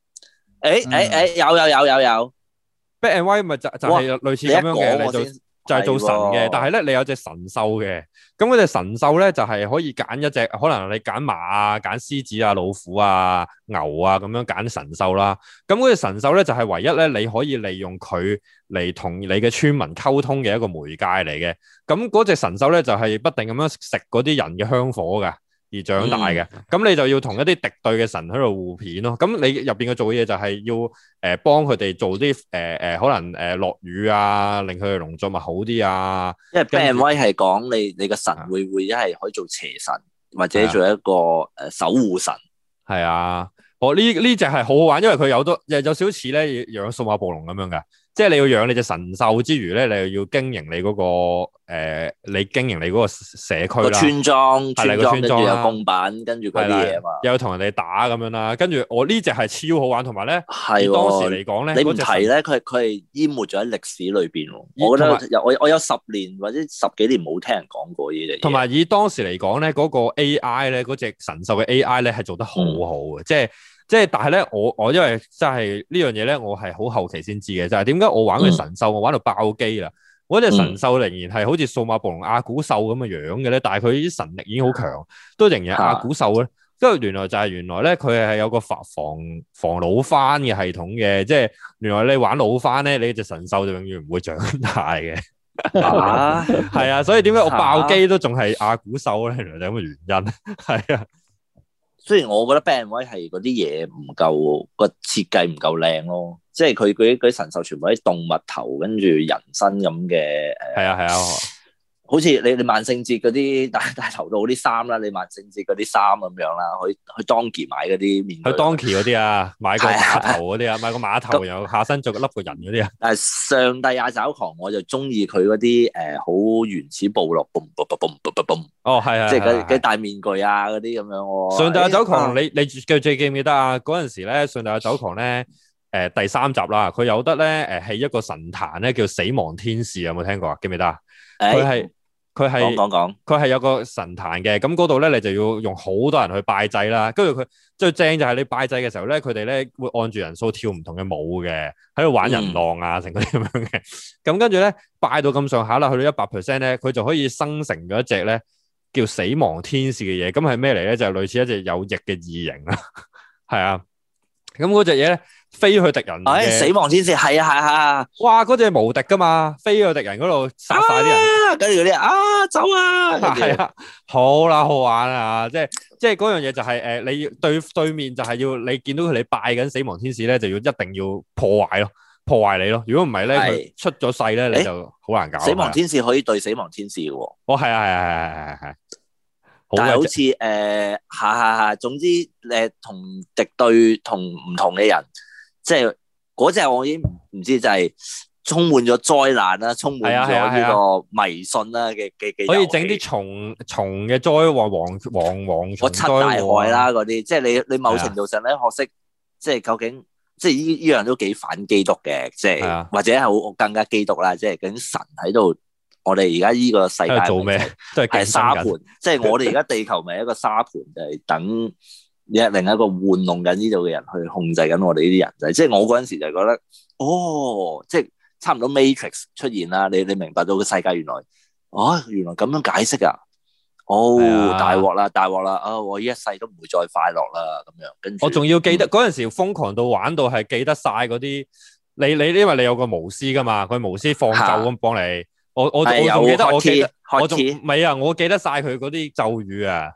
有。 Black and White 咪就係類似咁樣嘅，你就係做神嘅，但係咧你有隻神獸嘅，咁嗰隻神獸咧就係可以揀一隻，可能你揀馬啊、揀獅子啊、老虎啊、牛啊咁樣揀神獸啦。咁嗰隻神獸咧就係唯一咧你可以利用佢嚟同你嘅村民溝通嘅一個媒介嚟嘅。咁嗰隻神獸咧就係不定咁樣食嗰啲人嘅香火噶而長大嘅。咁你就要同一啲敵對嘅神喺度互片咯。咁你入邊嘅做嘅嘢就係要幫佢哋做啲可能落雨啊，令佢哋農作物好啲啊。 因為 Black and White 係講你個神會一係可以做邪神，或者做一個守護神。 係啊，我呢隻係好好玩，因為佢有少似咧養數碼暴龍咁樣噶。即係你要養你隻神獸之餘咧，你又要經營你嗰個社區啦， 村莊跟住有公版，跟住嗰啲嘢嘛， 又要同人哋打咁樣啦。跟住我呢隻係超好玩，同埋咧，以當時嚟講咧， 你唔提咧，佢係淹沒咗喺歷史裏邊。我覺得我有10年或者10幾年冇聽人講過呢啲嘢。 同埋以當時嚟講咧，嗰個 AI 咧，嗰隻神獸嘅 AI 咧係做得好好嘅，即係，但係咧，我因為真係呢樣嘢咧，我係好後期先知嘅，就係點解我玩嘅神獸，我玩到爆機啦！嗰隻神獸仍然係好似數碼暴龍亞古獸咁嘅樣嘅咧，但係佢啲神力已經好強，都仍然亞古獸咧。因為原來咧，佢係有個防老番嘅系統嘅，即係原來你玩老番咧，你隻神獸就永遠唔會長大嘅。係啊，所以點解我爆機都仲係亞古獸咧？原來就咁嘅原因，係啊。 雖然我覺得 Black and White 係嗰啲嘢唔夠個設計唔夠靚咯，即係佢嗰啲神獸全部啲動物頭跟住人身咁嘅， 係啊， 好似你萬聖節嗰啲大頭套嗰啲衫啦，你萬聖節嗰啲衫咁樣啦，去 Donkey 買嗰啲面具。 去 Donkey 嗰啲啊，買個碼頭嗰啲啊，買個碼頭然後下身着笠個人嗰啲啊。 但係上帝阿爪狂我就中意佢嗰啲好原始部落，boom boom boom boom boom boom。 哦，係啊， 即係嗰戴面具啊嗰啲咁樣喎。 上帝阿爪狂，你最記唔記得啊？嗰陣時咧，上帝阿爪狂咧，第3集啦，佢有得咧係一個神壇咧叫死亡天使，有冇聽過啊？記唔記得啊？佢係有個神壇嘅，咁嗰度咧你就要用好多人去拜祭啦，跟住佢最正就係你拜祭嘅時候咧，佢哋咧會按住人數跳唔同嘅舞嘅，喺度玩人浪啊，成嗰啲咁樣嘅，咁跟住咧拜到咁上下啦，去到100% 咧，佢就可以生成咗一隻咧叫死亡天使嘅嘢，咁係咩嚟咧？就係類似一隻有翼嘅異形啦，係啊，咁嗰隻嘢咧。飛去敵人嘅死亡天使係啊， 哇！嗰隻無敵噶嘛，飛去敵人嗰度殺晒啲人， 跟住嗰啲走啊， 係啊，好啦，好玩啊！即係嗰樣嘢就係你要對面就係要你見到佢你拜緊死亡天使咧，就要一定要破壞咯，破壞你咯。如果唔係咧，佢出咗世咧，你就好難搞。 死亡天使可以對死亡天使嘅喎。 哦，係啊。 但係好似總之同敵對同唔同嘅人。即係嗰隻我已經唔知，就係充滿咗災難啦，充滿咗呢個迷信啦嘅可以整啲蟲嘅災禍，蝗蟲七大害啦嗰啲，即係你某程度上咧學識，即係究竟即係呢樣都幾反基督嘅，即係或者係好更加基督啦，即係究竟神喺度，我哋而家呢個世界做咩？都係沙盤，即係我哋而家地球咪一個沙盤，就係等。另一個玩弄緊呢度嘅人去控制緊我哋呢啲人仔，即係我嗰陣時就覺得，即係差唔多 Matrix 出現啦，你明白到個世界原來咁樣解釋啊，大鑊啦，我一世都唔會再快樂啦，咁樣跟住。我仲要記得嗰陣時瘋狂到玩到係記得晒嗰啲，你因為你有個巫師噶嘛，佢巫師放咒咁幫你，我仲記得，我記得晒佢嗰啲咒語啊。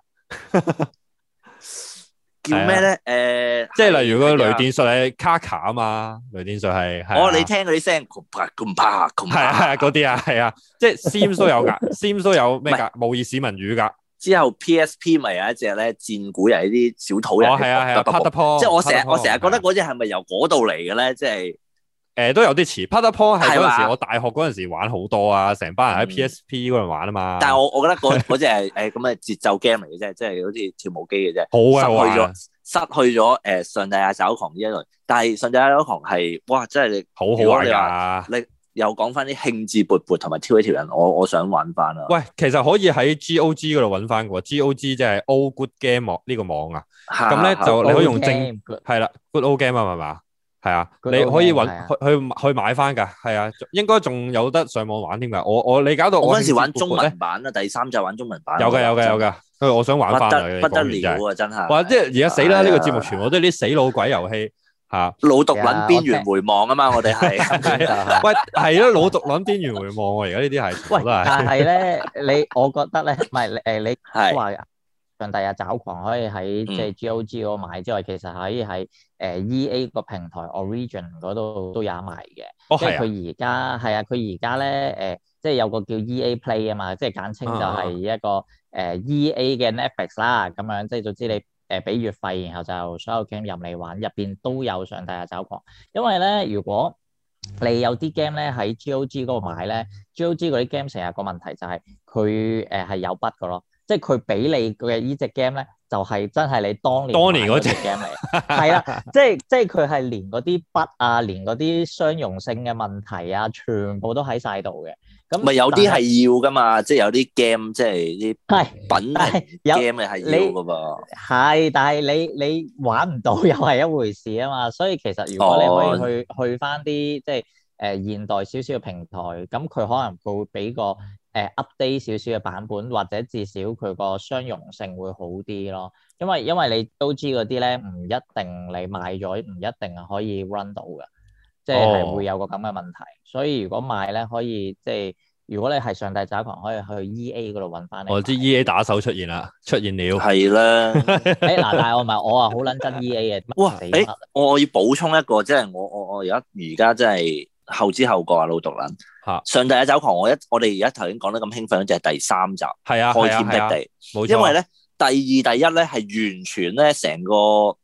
叫咩咧？ 即係例如個雷電術係卡卡啊嘛，雷電術係。 你聽嗰啲聲，咁啪， 係嗰啲啊，係啊，即係 Sims 都有噶，Sims 都有咩噶？模擬市民語噶。 之後 PSP 咪有一隻咧，戰鼓又係啲小土人。 係啊 Patapon 即係我成日覺得嗰隻係咪由嗰度嚟嘅咧？即係都有啲似 Patapon 係嗰陣時，我大學嗰陣時玩好多啊，成班人喺 PSP 嗰度玩啊嘛。 但係我覺得嗰隻係咁嘅節奏 game 嚟嘅啫，即係好似跳舞機嘅啫。失去咗上帝阿爪狂呢一類，但係上帝阿爪狂係哇，真係你好玩㗎！ 你又講翻啲興致勃勃同埋挑起條人，我想玩翻啊！ 喂，其實可以喺 GOG 嗰度揾翻嘅喎，GOG 即係 All Good Game 呢個網啊。咁咧就你可以用係啦 ，Good Old Game 啊，係嘛？係啊，你可以去買翻㗎，係啊，應該仲有得上網玩添㗎。你搞到我嗰陣時玩中文版啊，第3集玩中文版。 有㗎。我想玩翻不得了啊！真係。 哇！即係而家死啦！呢個節目全部都係啲死老鬼遊戲嚇。 老毒撚邊緣回望啊嘛！我哋係。 喂，係咯，老毒撚邊緣回望喎！而家呢啲係。 喂，但係咧，我覺得咧，唔係你話上帝阿爪狂可以喺即係 GOG 嗰度買之外，其實可以喺EA 個平台 Origin 嗰度都有賣嘅。即係佢而家咧即係有個叫 EA Play 啊嘛，即係簡稱就係一個EA 嘅 Netflix 啦，咁樣即係總之你俾月費，然後就所有 game 任你玩，入邊都有上帝阿爪狂。因為咧，如果你有啲 game 咧喺 GOG 嗰度買咧，GOG 嗰啲 game 成日個問題就係佢係有筆嘅咯，即係佢俾你嘅呢隻 game 咧，就係真係你當年嗰隻 game 嚟，係啦，即係佢係連嗰啲筆啊，連嗰啲相容性嘅問題啊，全部都喺晒度嘅。咁咪有啲係要噶嘛，即係有啲 game 即係啲品 game 係要噶噃。 係，但係你玩唔到又係一回事啊嘛。所以其實如果你可以去翻啲即係現代少少嘅平台，咁佢可能會俾個update 少少嘅版本，或者至少佢個相容性會好啲咯。因為你都知嗰啲咧，唔一定你買咗唔一定係可以 run 到嘅。即係會有個咁嘅問題，所以如果買咧，可以即係如果你係上帝爪狂，可以去 EA 嗰度揾翻你。 我知 EA 打手出現了， 係啦。 嗱，但係我啊好撚憎 EA 嘅。 哇！我要補充一個，即係我而家真係後知後覺啊，老毒撚。上帝嘅酒狂，我哋而家頭先講得咁興奮，就係第3集， 係啊， 開天闢地， 冇錯。 因為咧第2、第1咧係完全咧成個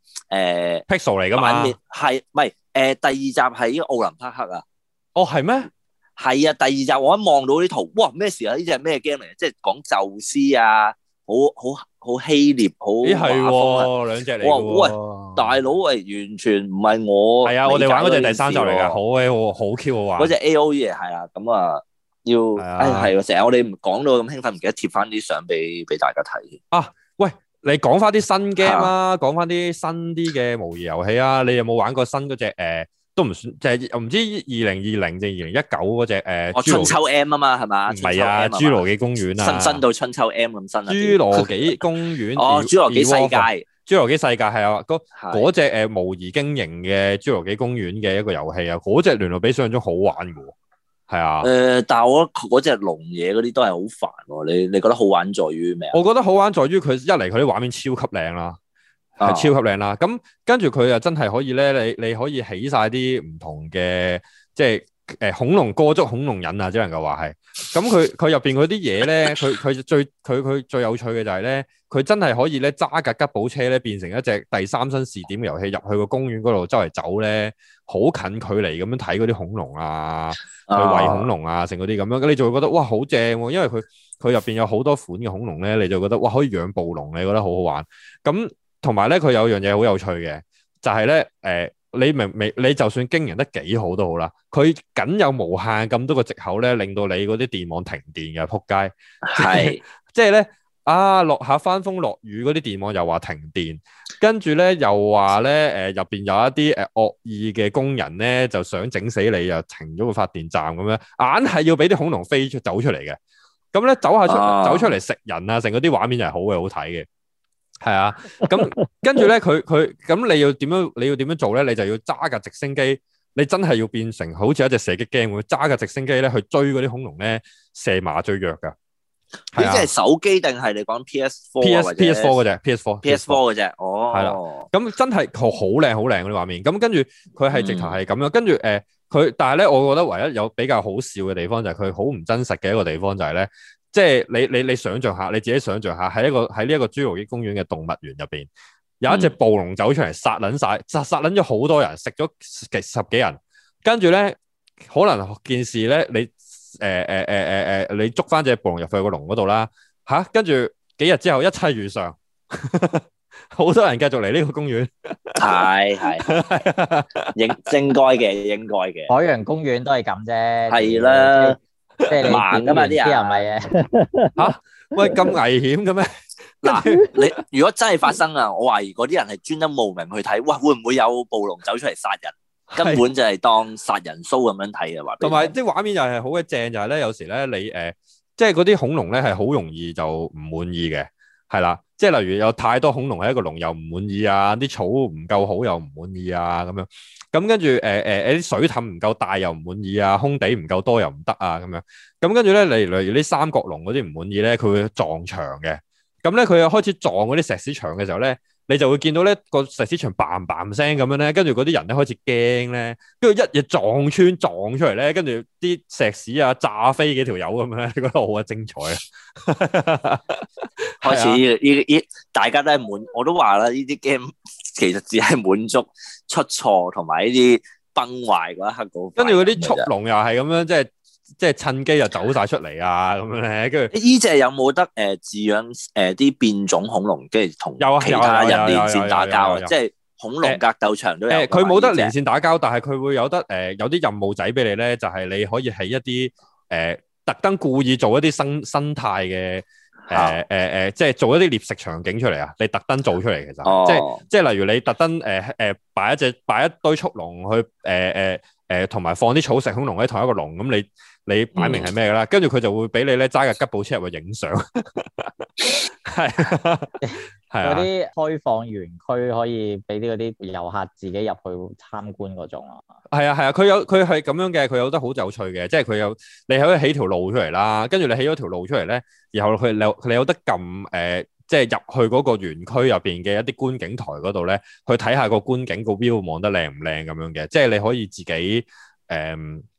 pixel 嚟㗎嘛， 係唔係第2集係呢個奧林匹克啊？ 哦，係咩？ 係啊，第2集我一望到啲圖，哇咩事啊？呢隻係咩 game 嚟？即係講宙斯啊，好希臘，好係喎，兩隻嚟喎。 喂，大佬喂，完全唔係我。 係啊，我哋玩嗰隻第3集嚟㗎，好 Q 好玩。 嗰隻 AOE 係啊，咁啊要係喎，成日我哋講到咁興奮，唔記得貼翻啲相俾大家睇。 啊，喂，你講翻啲新 game 啦，講翻啲新啲嘅模擬遊戲啊，你有冇玩過新嗰隻都唔算，就係唔知2020定2019嗰隻春秋 M 啊嘛，係嘛？ 唔係啊，侏羅紀公園啊， 新到春秋 M 咁新啊！ 侏羅紀公園哦，侏羅紀世界， 侏羅紀世界係啊，嗰隻模擬經營嘅侏羅紀公園嘅一個遊戲啊，嗰隻原來比想象中好玩嘅喎，係啊。 但係我覺得嗰隻龍嘢嗰啲都係好煩喎，你覺得好玩在於咩啊？ 我覺得好玩在於佢一嚟佢啲畫面超級靚啦。係超級靚啦，咁跟住佢又真係可以咧，你可以起晒啲唔同嘅，即係恐龍過足恐龍癮啊，只能夠話係。咁佢入邊嗰啲嘢咧，佢最有趣嘅就係咧，佢真係可以咧揸架吉普車咧變成一隻第3身視點嘅遊戲，入去個公園嗰度周圍走咧，好近距離咁樣睇嗰啲恐龍啊，去餵恐龍啊，成嗰啲咁樣，你就會覺得哇好正喎，因為佢入邊有好多款嘅恐龍咧，你就覺得哇可以養暴龍，你覺得好好玩咁。同埋咧，佢有樣嘢好有趣嘅，就係咧，你就算經營得幾好都好啦，佢僅有無限咁多個藉口咧，令到你嗰啲電網停電嘅，撲街。係，即係咧，落下翻風落雨嗰啲電網又話停電，跟住咧又話咧，入邊有一啲惡意嘅工人咧，就想整死你，又停咗個發電站咁樣，硬係要俾啲恐龍走出嚟嘅。咁咧走出嚟食人啊，成嗰啲畫面又係好嘅，好睇嘅。係啊，咁跟住咧，佢咁你要點樣做咧？你就要揸架直升機，你真係要變成好似一隻射擊 game 咁，揸架直升機咧去追嗰啲恐龍咧，射麻醉藥噶。 你即係手機定係你講 PS4 或者 PS4 嗰隻 PS4 嗰隻？哦， 係啦，咁真係好靚嗰啲畫面。咁跟住佢係直頭係咁樣，跟住佢，但係咧，我覺得唯一有比較好笑嘅地方就係佢好唔真實嘅一個地方就係咧。即係你想象下，你自己想象下，喺呢一個侏羅紀公園嘅動物園入邊，有一隻暴龍走出嚟殺撚咗好多人，食咗十幾人，跟住咧可能件事咧，你你捉翻隻暴龍入去個籠嗰度啦，跟住幾日之後一切如常，好多人繼續嚟呢個公園， 係應該嘅， 海洋公園都係咁啫， 係啦。 即係你盲噶嘛啲人， 唔係啊？喂，咁危險嘅咩？ 嗱，你如果真係發生啊，我懷疑嗰啲人係專登慕名去睇，哇，會唔會有暴龍走出嚟殺人？根本就係當殺人 show 咁樣睇嘅話。同埋即係畫面又係好嘅正，就係咧有時咧你即係嗰啲恐龍咧係好容易就唔滿意嘅，係啦。即係例如有太多恐龍喺一個籠又唔滿意啊，啲草唔夠好又唔滿意啊咁樣。咁跟住啲水凼唔夠大又唔滿意啊，空地唔夠多又唔得啊咁樣。咁跟住咧，例如啲三角龍嗰啲唔滿意咧，佢會撞牆嘅。咁咧佢又開始撞嗰啲石屎牆嘅時候咧，你就會見到咧個石屎牆嘭嘭聲咁樣咧，跟住嗰啲人咧開始驚咧，跟住一嘢撞出嚟咧，跟住啲石屎啊炸飛幾條友咁樣咧，你覺得好啊精彩啊！ 開始大家都係我都話啦，呢啲 game 其實只係滿足出錯同埋呢啲崩壞嗰一刻嗰， 跟住嗰啲速龍又係咁樣，即係趁機就走晒出嚟啊咁樣咧，跟住呢隻有冇得飼養啲變種恐龍，跟住同其他人連線打交啊？即係恐龍格鬥場都有。 佢冇得連線打交，但係佢會有得有啲任務仔俾你咧，就係你可以喺一啲特登故意做一啲生態嘅。即係做一啲獵食場景出嚟啊！你特登做出嚟其實，即係例如你特登擺一堆速龍去同埋放啲草食恐龍喺同一個籠，咁你擺明係咩㗎啦？跟住佢就會俾你咧揸架吉普車入去影相，係嗰啲開放園區可以俾啲嗰啲遊客自己入去參觀嗰種啊。 係啊，佢係咁樣嘅，佢有得好有趣嘅，即係你可以起條路出嚟啦，跟住你起咗條路出嚟咧，然後你有得撳即係入去嗰個園區入邊嘅一啲觀景台嗰度咧，去睇下個觀景個 view 望得靚唔靚咁樣嘅，即係你可以自己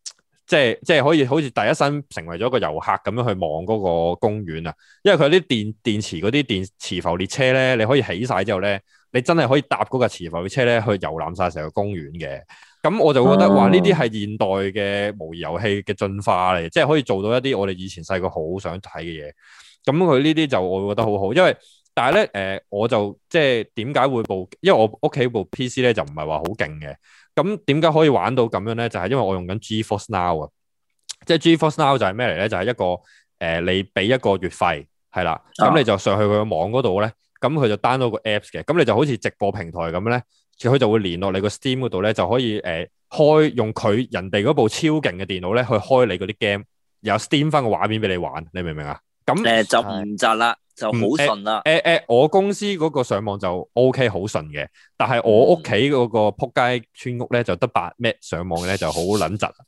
即係可以好似第一身成為咗個遊客咁樣去望嗰個公園啊，因為佢有啲電池嗰啲磁浮列車咧，你可以起晒之後咧，你真係可以搭嗰架磁浮列車咧去遊覽晒成個公園嘅。咁我就覺得哇，呢啲係現代嘅模擬遊戲嘅進化嚟，即係可以做到一啲我哋以前細個好想睇嘅嘢。咁佢呢啲就我會覺得好好，因為但係咧我就即係點解會因為我屋企部 PC 咧就唔係話好勁嘅。咁點解可以玩到咁樣咧？就係因為我用緊 GeForce Now 啊，即係 GeForce Now 就係咩嚟咧？就係一個你俾一個月費係啦，咁你就上去佢個網嗰度咧，咁佢就 download 個 Apps 嘅，咁你就好似直播平台咁咧，佢就會連落你個 Steam 嗰度咧，就可以用佢人哋嗰部超勁嘅電腦咧去開你嗰啲 game，有 Steam 翻個畫面俾你玩，你明唔明啊？咁就唔窒啦。就好順啦。 我公司嗰個上網就 OK 好順嘅，但係我屋企嗰個仆街村屋咧就得8 Mbps 上網咧就好撚窒。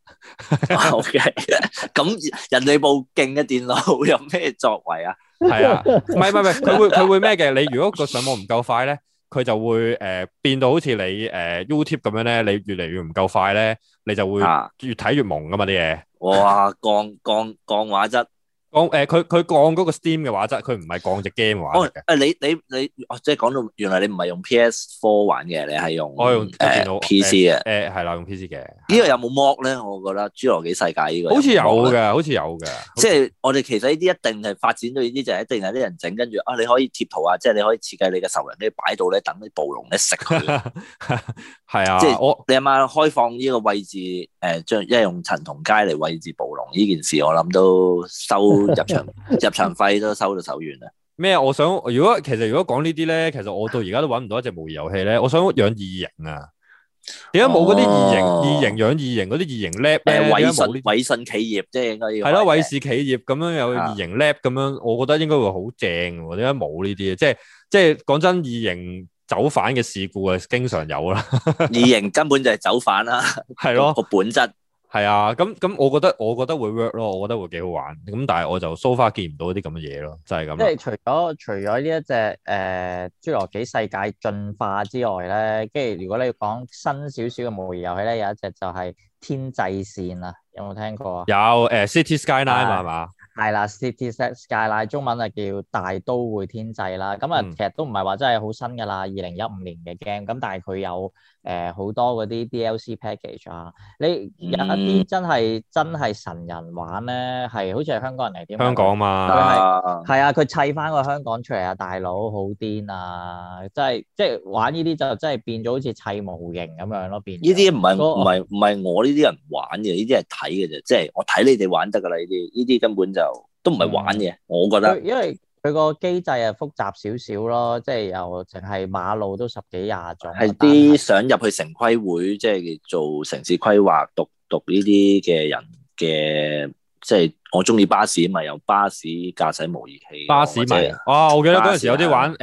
OK， 咁人哋部勁嘅電腦有咩作為啊？ 係啊，唔係，佢會咩嘅？你如果個上網唔夠快咧，佢就會變到好似你YouTube 咁樣咧，你越嚟越唔夠快咧，你就會越睇越蒙噶嘛啲嘢。 哇，降畫質。 佢降嗰個 Steam 嘅畫質，佢唔係降隻 game 嘅畫質嘅。 你即係講到原來你唔係用 PS4 玩嘅，你係用我用電腦 PC 嘅。 係啦，用 PC 嘅。 呢個有冇 mod 咧？我覺得《侏羅紀世界》呢個好似有嘅，好似有嘅。 即係我哋其實呢啲一定係發展到呢啲，就係一定係啲人整，跟住你可以貼圖啊，即係你可以設計你嘅仇人，你擺到咧等啲暴龍咧食佢。 係啊， 即係你阿媽開放呢個位置，因為用陳同佳嚟位置暴龍呢件事，我諗都收入場費都收到手軟啦。 咩？我想如果講呢啲咧，其實我到而家都揾唔到一隻模擬遊戲咧。我想養異形啊，點解冇嗰啲異形養異形嗰啲異形 lab 咧？ 偉信企業即係應該要係咯，偉仕企業咁樣有異形 lab 咁樣，我覺得應該會好正喎。點解冇呢啲？即係講真，異形走反嘅事故啊，經常有啦。 異形根本就係走反啦， 係咯個本質。 係啊，咁我覺得會 work 咯，我覺得會幾好玩。咁但係我就 so far 見唔到啲咁嘅嘢咯，就係咁。 即係除咗呢一隻侏羅紀世界進化之外咧，跟住如果你要講新少少嘅模擬遊戲咧，有一隻就係天際線啊，有冇聽過啊？ 有City Skyline 係嘛？ 係啦 ，City Skyline 中文啊叫大都會天際啦。咁啊，其實都唔係話真係好新㗎啦，2015年嘅 game。咁但係佢有好多嗰啲 DLC package 啊。你有一啲真係神人玩咧，係好似係香港人嚟點？ 香港嘛， 係啊，佢砌翻個香港出嚟啊，大佬好癲啊！即係玩呢啲就真係變咗好似砌模型咁樣咯，變。 呢啲唔係我呢啲人玩嘅，呢啲係睇嘅啫。即係我睇你哋玩得㗎啦，呢啲根本就都唔係玩嘅，我覺得。 因為佢個機制係複雜少少咯，即係又淨係馬路都10幾20種。 係啲想入去城規會，即係做城市規劃、讀呢啲嘅人嘅，即係我中意巴士咪有巴士駕駛模擬器。巴士咪我記得嗰陣時有啲玩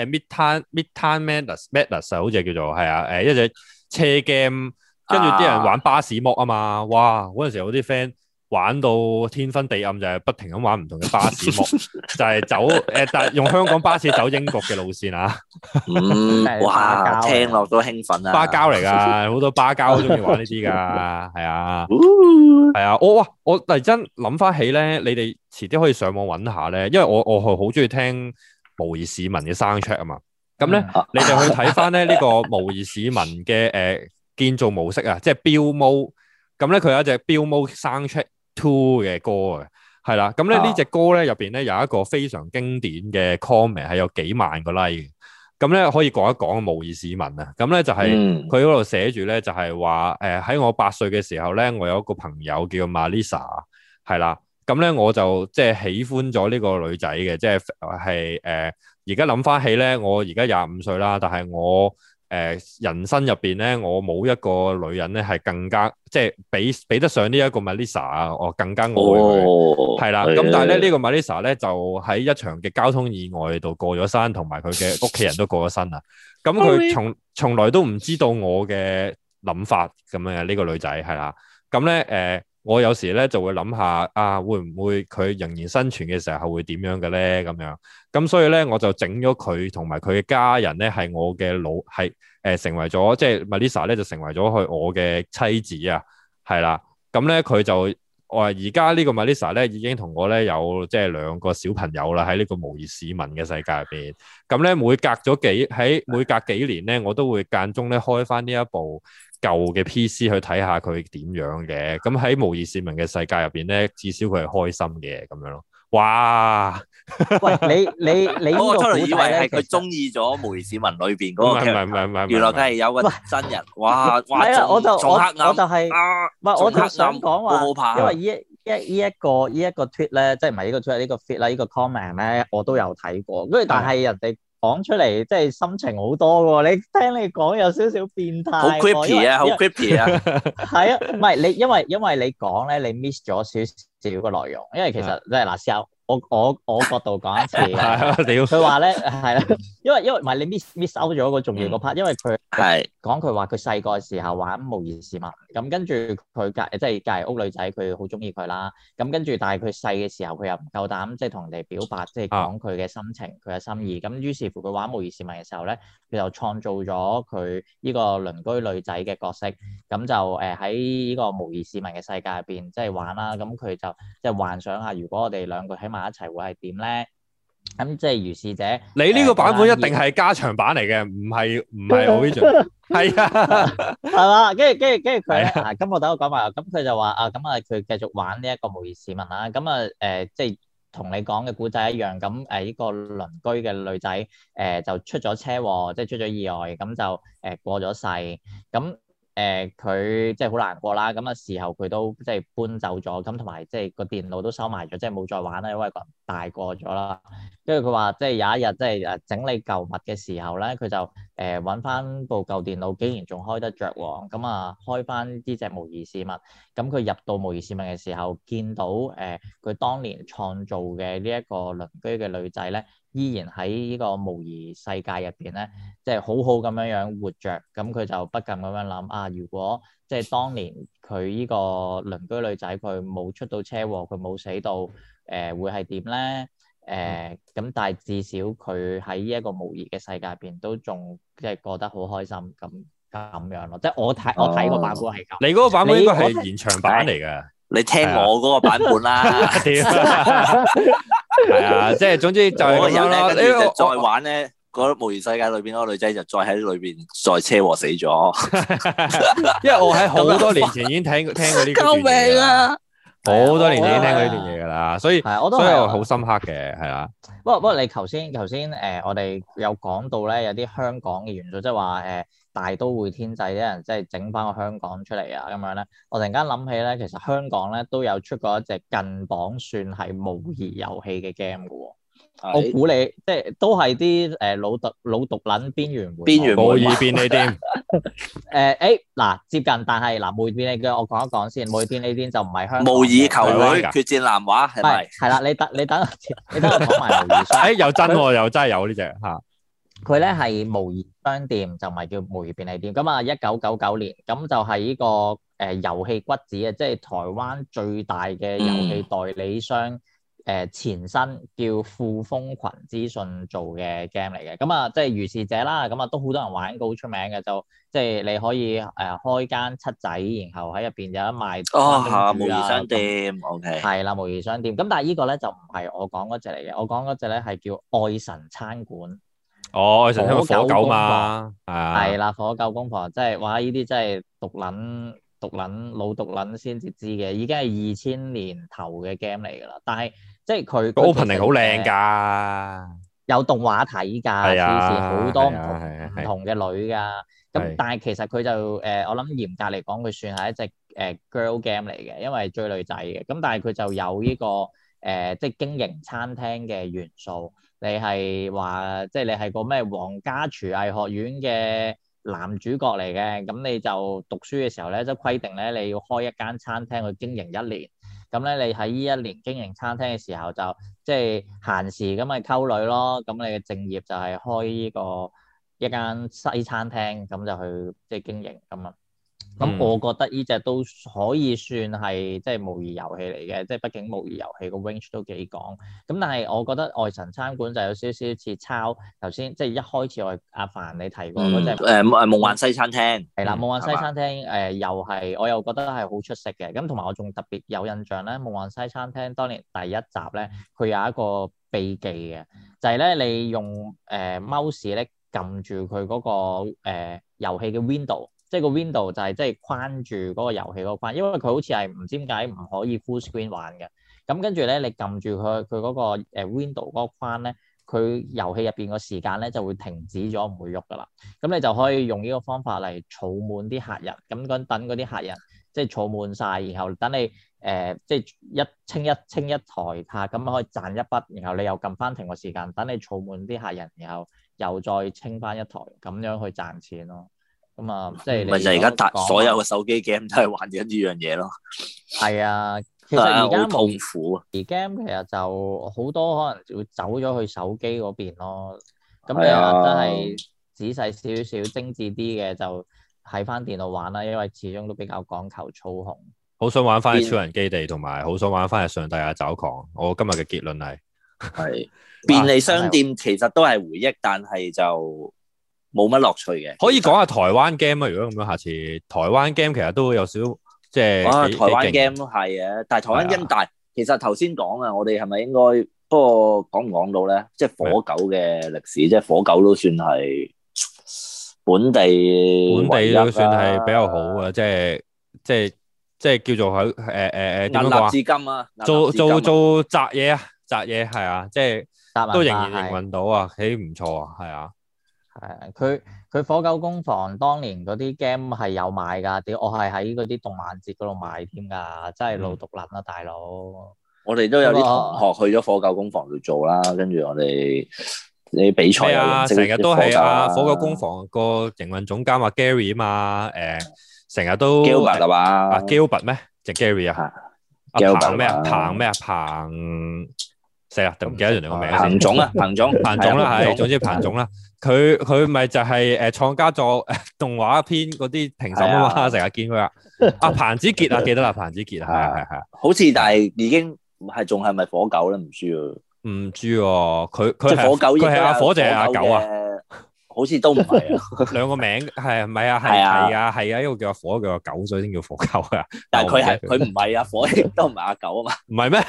Midtown Madness 好似叫做係啊，一隻車 game， 跟住啲人玩巴士模啊嘛，哇！嗰陣時有啲 friend。玩到天昏地暗，就係不停咁玩唔同嘅巴士模，就係走但係用香港巴士走英國嘅路線啊！ 哇，聽落都興奮啊！ 巴膠嚟㗎，好多巴膠都中意玩呢啲㗎，係啊，係啊！我突然間諗翻起咧，你哋遲啲可以上網揾下咧，因為我好中意聽模擬市民嘅 soundtrack 啊嘛。咁咧，你哋去睇翻咧呢個模擬市民嘅建造模式啊，即係 Build Mode。咁咧佢有一隻 Build Mode soundtrack 2嘅歌嘅，係啦，咁咧呢隻歌咧入邊咧有一個非常經典嘅 comment 係有幾萬個 like 嘅，咁咧可以講一講模擬市民啊，咁咧就係佢嗰度寫住咧就係話喺我8歲嘅時候咧，我有一個朋友叫 Melissa 係啦，咁咧我就即係喜歡咗呢個女仔嘅，即係而家諗翻起咧，我而家25歲啦，但係我人生入邊咧，我冇一個女人咧係更加即係比得上呢一個 Melissa 啊，我更加愛佢係啦。咁但係咧呢個 Melissa 咧就喺一場嘅交通意外度過咗身，同埋佢嘅屋企人都過咗身啦。咁佢從來都唔知道我嘅諗法咁樣呢個女仔係啦。咁咧我有時咧就會諗下啊，會唔會佢仍然生存嘅時候會點樣嘅咧？咁樣咁所以咧我就整咗佢同埋佢嘅家人咧係我嘅成為咗即係 Melissa 咧就成為咗我嘅妻子啊，係啦。咁咧佢就而家呢個 Melissa 咧已經同我咧有即係2個小朋友啦，喺呢個模擬市民嘅世界入邊。咁咧每隔幾年咧，我都會間中咧開翻呢一部舊嘅 PC 去睇下佢點樣嘅。咁喺模擬市民嘅世界入邊咧，至少佢係開心嘅咁樣咯。哇！ 喂，你呢個我初頭以為古仔咧， 係佢中意咗模擬市民裏邊嗰個唔係， 原來佢係有個真人，哇！ 係啊，我就黑暗係， 啊， 唔係我就想講好怕話，因為呢一個 tweet 咧，即係唔係呢個 tweet 呢個 fit 啦，呢個 comment 咧，我都有睇過。跟住但係人哋講出嚟，即係心情好多喎。你聽你講有少少變態， 好 creepy 啊，好 creepy 啊。 係啊，唔係你因為你講咧，你 miss 咗少少個內容，因為其實即係嗱，試下我角度講一次，佢話咧係啦，因為唔係你 miss out 咗個重要個 part，因為佢係講佢話佢細個時候玩模擬市民，咁跟住佢即係隔離屋女仔，佢好中意佢啦，咁跟住但係佢細嘅時候佢又唔夠膽即係同人哋表白，即係講佢嘅心情、佢嘅心意，咁於是乎佢玩模擬市民嘅時候咧，佢就創造咗佢呢個鄰居女仔嘅角色，咁就喺呢個模擬市民嘅世界入邊即係玩啦，咁佢就即係幻想下如果我哋兩個喺埋一齊會係點咧？咁即係如是者， 你呢個版本一定係加長版嚟嘅，唔係 original， 係啊， 係嘛？跟住佢咧，咁我等我講埋，咁佢就話佢繼續玩呢一個模擬市民啦，咁即係同你講嘅古仔一樣，咁呢個鄰居嘅女仔就出咗車禍，即係出咗意外，咁就過咗世，咁。佢即係好難過啦，咁時候佢都即係搬走咗，咁同埋即係個電腦都收埋咗，即係冇再玩啦，因為個人大個咗啦。跟住佢話即係有一日即係整理舊物嘅時候咧，佢就揾翻部舊電腦，竟然仲開得着喎。咁開翻呢隻模擬市民，咁佢入到模擬市民嘅時候，見到佢當年創造嘅呢一個鄰居嘅女仔咧，依然喺呢個模擬世界入邊咧，即係好好咁樣活着。咁佢就不禁咁樣諗如果即係當年佢呢個鄰居女仔佢冇出到車禍，佢冇死到，會係點咧？咁但係至少佢喺呢一個模擬嘅世界入邊都仲即係過得好開心咁樣咯。即係我睇個版本係咁。 你嗰個版本應該係延長版嚟嘅。 你聽我嗰個版本啦。 係啊，即係總之就係咁樣咯。 跟住就再玩咧，嗰模擬世界裏邊嗰個女仔就再喺裏邊再車禍死咗。 因為我喺好多年前已經聽過呢個段嘢啦。好多年前已經聽過呢段嘢噶啦，所以我好深刻嘅，係啦。 不過你頭先我哋有講到咧，有啲香港嘅元素，即係話大都會天際啲人即係整翻個香港出嚟咁樣咧。我突然間諗起咧，其實香港咧都有出過一隻近榜算係模擬遊戲嘅 game 嘅喎。我估你即係都係啲老毒撚邊緣模擬便利店。 嗱接近，但係模擬便利店我講一講先。模擬便利店就唔係香港模擬球會決戰南華係咪？ 係啦，你等我講埋模擬商。 又真喎，又真係有呢隻嚇。 佢咧係模擬商店，就唔係叫模擬便利店。咁1999年，咁就係呢個遊戲骨子即係台灣最大嘅遊戲代理商。前身叫富豐群資訊做嘅 game 嚟嘅，咁即係如是者啦，咁都好多人玩，好出名嘅，就即係你可以開間七仔，然後喺入邊有得賣模擬商店 ，OK， 係啦，模擬商店。咁但係呢個咧就唔係我講嗰隻嚟嘅，我講嗰隻咧係叫愛神餐館。 愛神香火狗嘛， 係啦，火狗公婆，即係哇！呢啲真係老毒撚先至知嘅，已經係2000年頭嘅 game 嚟㗎啦，但係。即係佢個 opening 好靚㗎， 有動畫睇㗎，好多唔同嘅女㗎。咁但係其實佢就我諗嚴格嚟講，佢算係一隻girl game 嚟嘅，因為追女仔嘅。咁但係佢就有呢個即係經營餐廳嘅元素。你係話即係你係個咩皇家廚藝學院嘅男主角嚟嘅，咁你就讀書嘅時候咧，即係規定咧你要開一間餐廳去經營1年。咁咧，你喺呢1年經營餐廳嘅時候，就即係閒時咁咪溝女咯。咁你嘅正業就係開呢個一間西餐廳，咁就去即係經營咁啊。 咁我覺得呢隻都可以算係即係模擬遊戲嚟嘅，即係畢竟模擬遊戲個 range 都幾廣。咁但係我覺得外神餐館就有少少似抄頭先，即係一開始我阿凡你提過嗰隻夢幻西餐廳係啦，夢幻西餐廳又係我又覺得係好出色嘅。咁同埋我仲特別有印象咧，夢幻西餐廳當年第一集咧，佢有一個秘技嘅，就係咧你用mouse 咧撳住佢嗰個遊戲嘅 window。即係個 window 就係即係框住嗰個遊戲嗰個框，因為佢好似係唔知點解唔可以 full screen 玩嘅。咁跟住咧，你撳住佢嗰個window 嗰個框咧，佢遊戲入邊個時間咧就會停止咗，唔會喐噶啦。咁你就可以用呢個方法嚟儲滿啲客人，咁等嗰啲客人即係儲滿晒，然後等你即係清一台客，咁可以賺一筆，然後你又撳翻停個時間，等你儲滿啲客人，然後又再清翻一台，咁樣去賺錢咯。咁啊，即係咪就係而家所有嘅手機 game 都係玩緊呢樣嘢咯。 係啊，其實而家好痛苦啊。 而 game 其實就好多可能會走咗去手機嗰邊咯。咁你話真係仔細少少、精緻啲嘅，就喺翻電腦玩啦，因為始終都比較講求操控。 好想玩翻超人基地，同埋好想玩翻上帝阿爪狂。我今日嘅結論係便利商店其實都係回憶，但係就冇乜樂趣嘅。 可以講下台灣 game 啊？如果咁樣，下次台灣 game 其實都會有少即係台灣 game 都係嘅，但係台灣 game 但係其實頭先講啊，我哋係咪應該不過講唔講到咧？即係火狗嘅歷史，即係火狗都算係本地都算係比較好嘅，即係叫做喺點樣講啊？ 至今啊， 做宅嘢啊，宅嘢係啊，即係都仍然營運到啊，幾唔錯啊，係啊。 係佢火狗工房當年嗰啲 game 係有賣㗎，我係喺嗰啲動漫節嗰度買添㗎，真係老毒撚啊大佬！ 我哋都有啲同學去咗火狗工房度做啦，跟住我哋啲比賽啊，成日都係啊火狗工房個營運總監啊 Gary 啊嘛，成日都 Gilbert 係嘛 ？Gilbert 咩？就 Gary 啊？彭咩啊？死啦，就唔記得人哋個名。 彭總啦， 係，總之彭總啦。佢咪就係創家作動畫片嗰啲評審啊嘛，成日見佢啊。彭子傑啊，記得啦，彭子傑係。 好似但係已經仲係咪火狗咧？唔知喎。 唔知喎，佢火狗， 佢係阿火定係阿狗啊？ 好似都唔係啊， 兩個名係唔係啊？係啊，一個叫阿火，一個叫阿狗，所以先叫火狗啊。 但係佢唔係阿火，亦都唔係阿狗啊嘛。 唔係咩？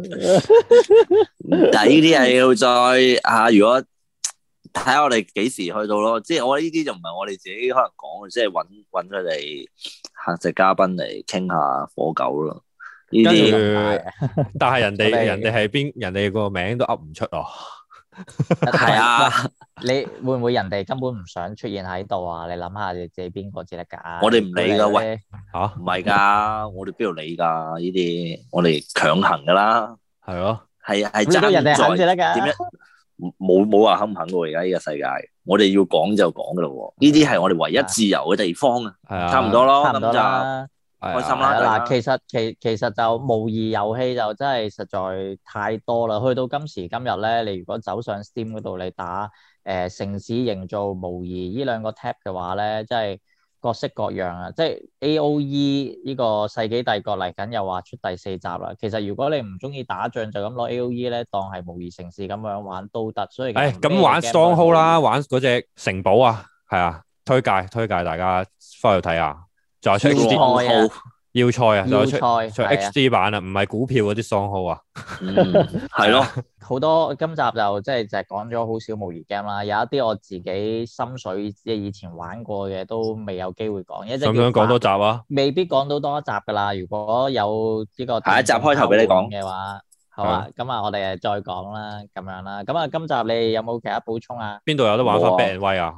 但係呢啲係要再如果睇下我哋幾時去到咯。即係我呢啲就唔係我哋自己可能講嘅，即係揾佢哋客席嘉賓嚟傾下火狗咯。呢啲， 但係人哋係邊？人哋個名都噏唔出啊。 係啊， 你會唔會人哋根本唔想出現喺度啊？你諗下你自己邊個至得㗎？ 我哋唔理㗎，喂唔係㗎，我哋邊度理㗎？呢啲我哋強行㗎啦， 係咯， 係爭在人哋肯至得㗎。 點樣？冇話肯唔肯喎？而家呢個世界，我哋要講就講㗎咯。呢啲係我哋唯一自由嘅地方啊，差唔多咯，咁就。開心啦！ 嗱，其實就模擬遊戲就真係實在太多啦。去到今時今日咧，你如果走上 Steam 嗰度，你打城市營造模擬呢兩個 tab 嘅話咧，真係各式各樣啊！即係 AOE 呢個世紀帝國嚟緊又話出第4集啦。其實如果你唔中意打仗，就咁攞 AOE 咧當係模擬城市咁樣玩都得。所以咁玩 Stronghold 啦，玩嗰隻城堡啊，係啊，推介大家翻去睇下。再出 XD 要塞啊，再出 XD 版啊，唔係股票嗰啲喪號啊， 係咯， 好多今集就即係講咗好少模擬 game 啦，有一啲我自己心水即係以前玩過嘅都未有機會講，想唔想講多集啊？ 未必講到多一集噶啦，如果有呢個下一集開頭俾你講嘅話，好啊，咁啊我哋再講啦，咁樣啦，咁啊今集你有冇其他補充啊？ 邊度有得玩翻 Bad and White 啊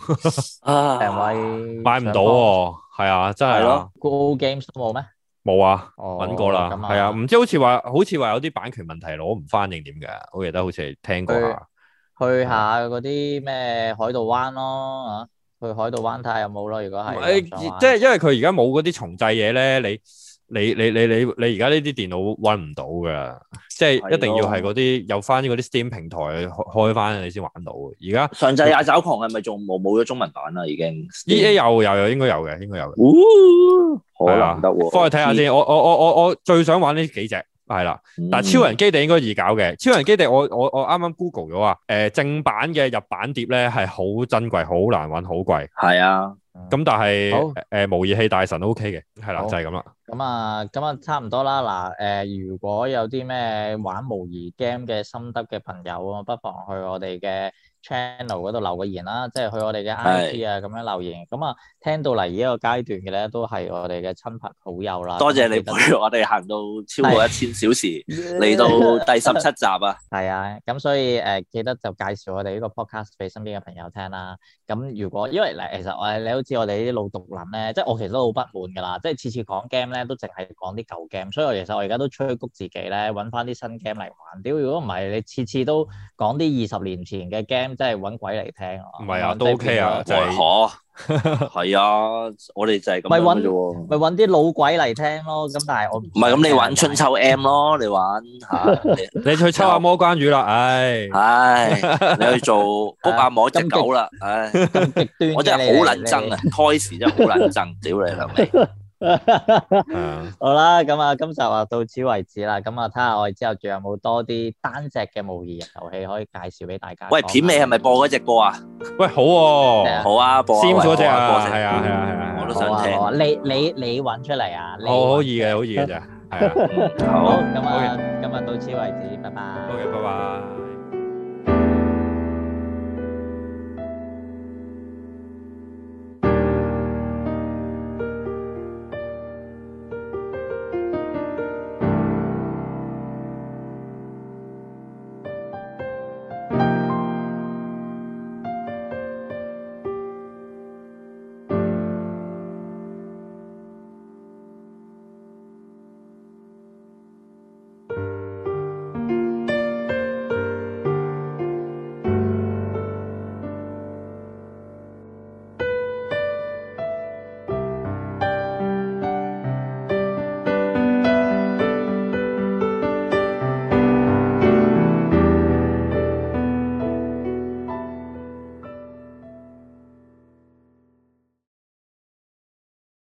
買唔到喎，係啊，真係咯 ，Google Games 都冇咩？ 冇啊，揾過啦，係啊，唔知好似話有啲版權問題攞唔翻定點嘅，我記得好似係聽過下。 去下嗰啲咩海盜灣咯，去海盜灣睇下有冇咯。如果係即係因為佢而家冇嗰啲重製嘢咧， 你而家呢啲電腦揾唔到㗎，即係一定要係嗰啲有翻嗰啲 Steam 平台開翻你先玩到。而家上制阿爪狂係咪仲冇咗中文版啦？已經 EA 有應該有嘅，應該有嘅。 可能得喎， 翻去睇下先。我最想玩呢幾隻。係啦，但係超人基地應該易搞嘅。超人基地我啱啱 Google 咗啊，正版嘅入版碟咧係好珍貴，好難揾，好貴。 係啊， 咁但係模擬器大神 OK 嘅，係啦，就係咁啦。 咁啊，差唔多啦。嗱，如果有啲咩玩模擬 game 嘅心得嘅朋友啊，不妨去我哋嘅 channel 嗰度留個言啦，即係去我哋嘅 IG 啊咁樣留言。咁啊，聽到嚟呢一個階段嘅咧，都係我哋嘅親朋好友啦。 多謝你陪我哋行到超過1000小時，嚟到第17集啊！ 係啊，咁所以記得就介紹我哋呢個 podcast 俾身邊嘅朋友聽啦。咁如果因為其實你好似我哋呢啲老毒撚咧，即係我其實都好不滿㗎啦，即係次次講 game 咧都淨係講啲舊 game，所以其實我而家都催谷自己咧揾翻啲新 game 嚟玩。屌，如果唔係你次次都講啲20年前嘅 game，真係揾鬼嚟聽啊！ 唔係啊，都 OK 啊，就係係啊，我哋就係咁樣嘅啫喎。 咪揾啲老鬼嚟聽咯。咁但係我唔係咁，你玩春秋 M 咯，你玩嚇， 你去抽下魔關羽啦， 你去做谷阿摸隻狗啦， 咁極端， 我真係好撚憎啊！Toys 真係好撚憎，屌你老味！ 好啦，咁啊，今集啊到此為止啦。咁啊，睇下我哋之後仲有冇多啲單隻嘅模擬遊戲可以介紹俾大家。 喂，片尾係咪播嗰隻歌啊？ 喂，好喎， 好啊，播 Sims 嗰隻啊，係啊， 我都想聽。 你揾出嚟啊？ 可以嘅，好易嘅咋，係啊。 好，咁啊，今日到此為止，拜拜。 OK，拜拜。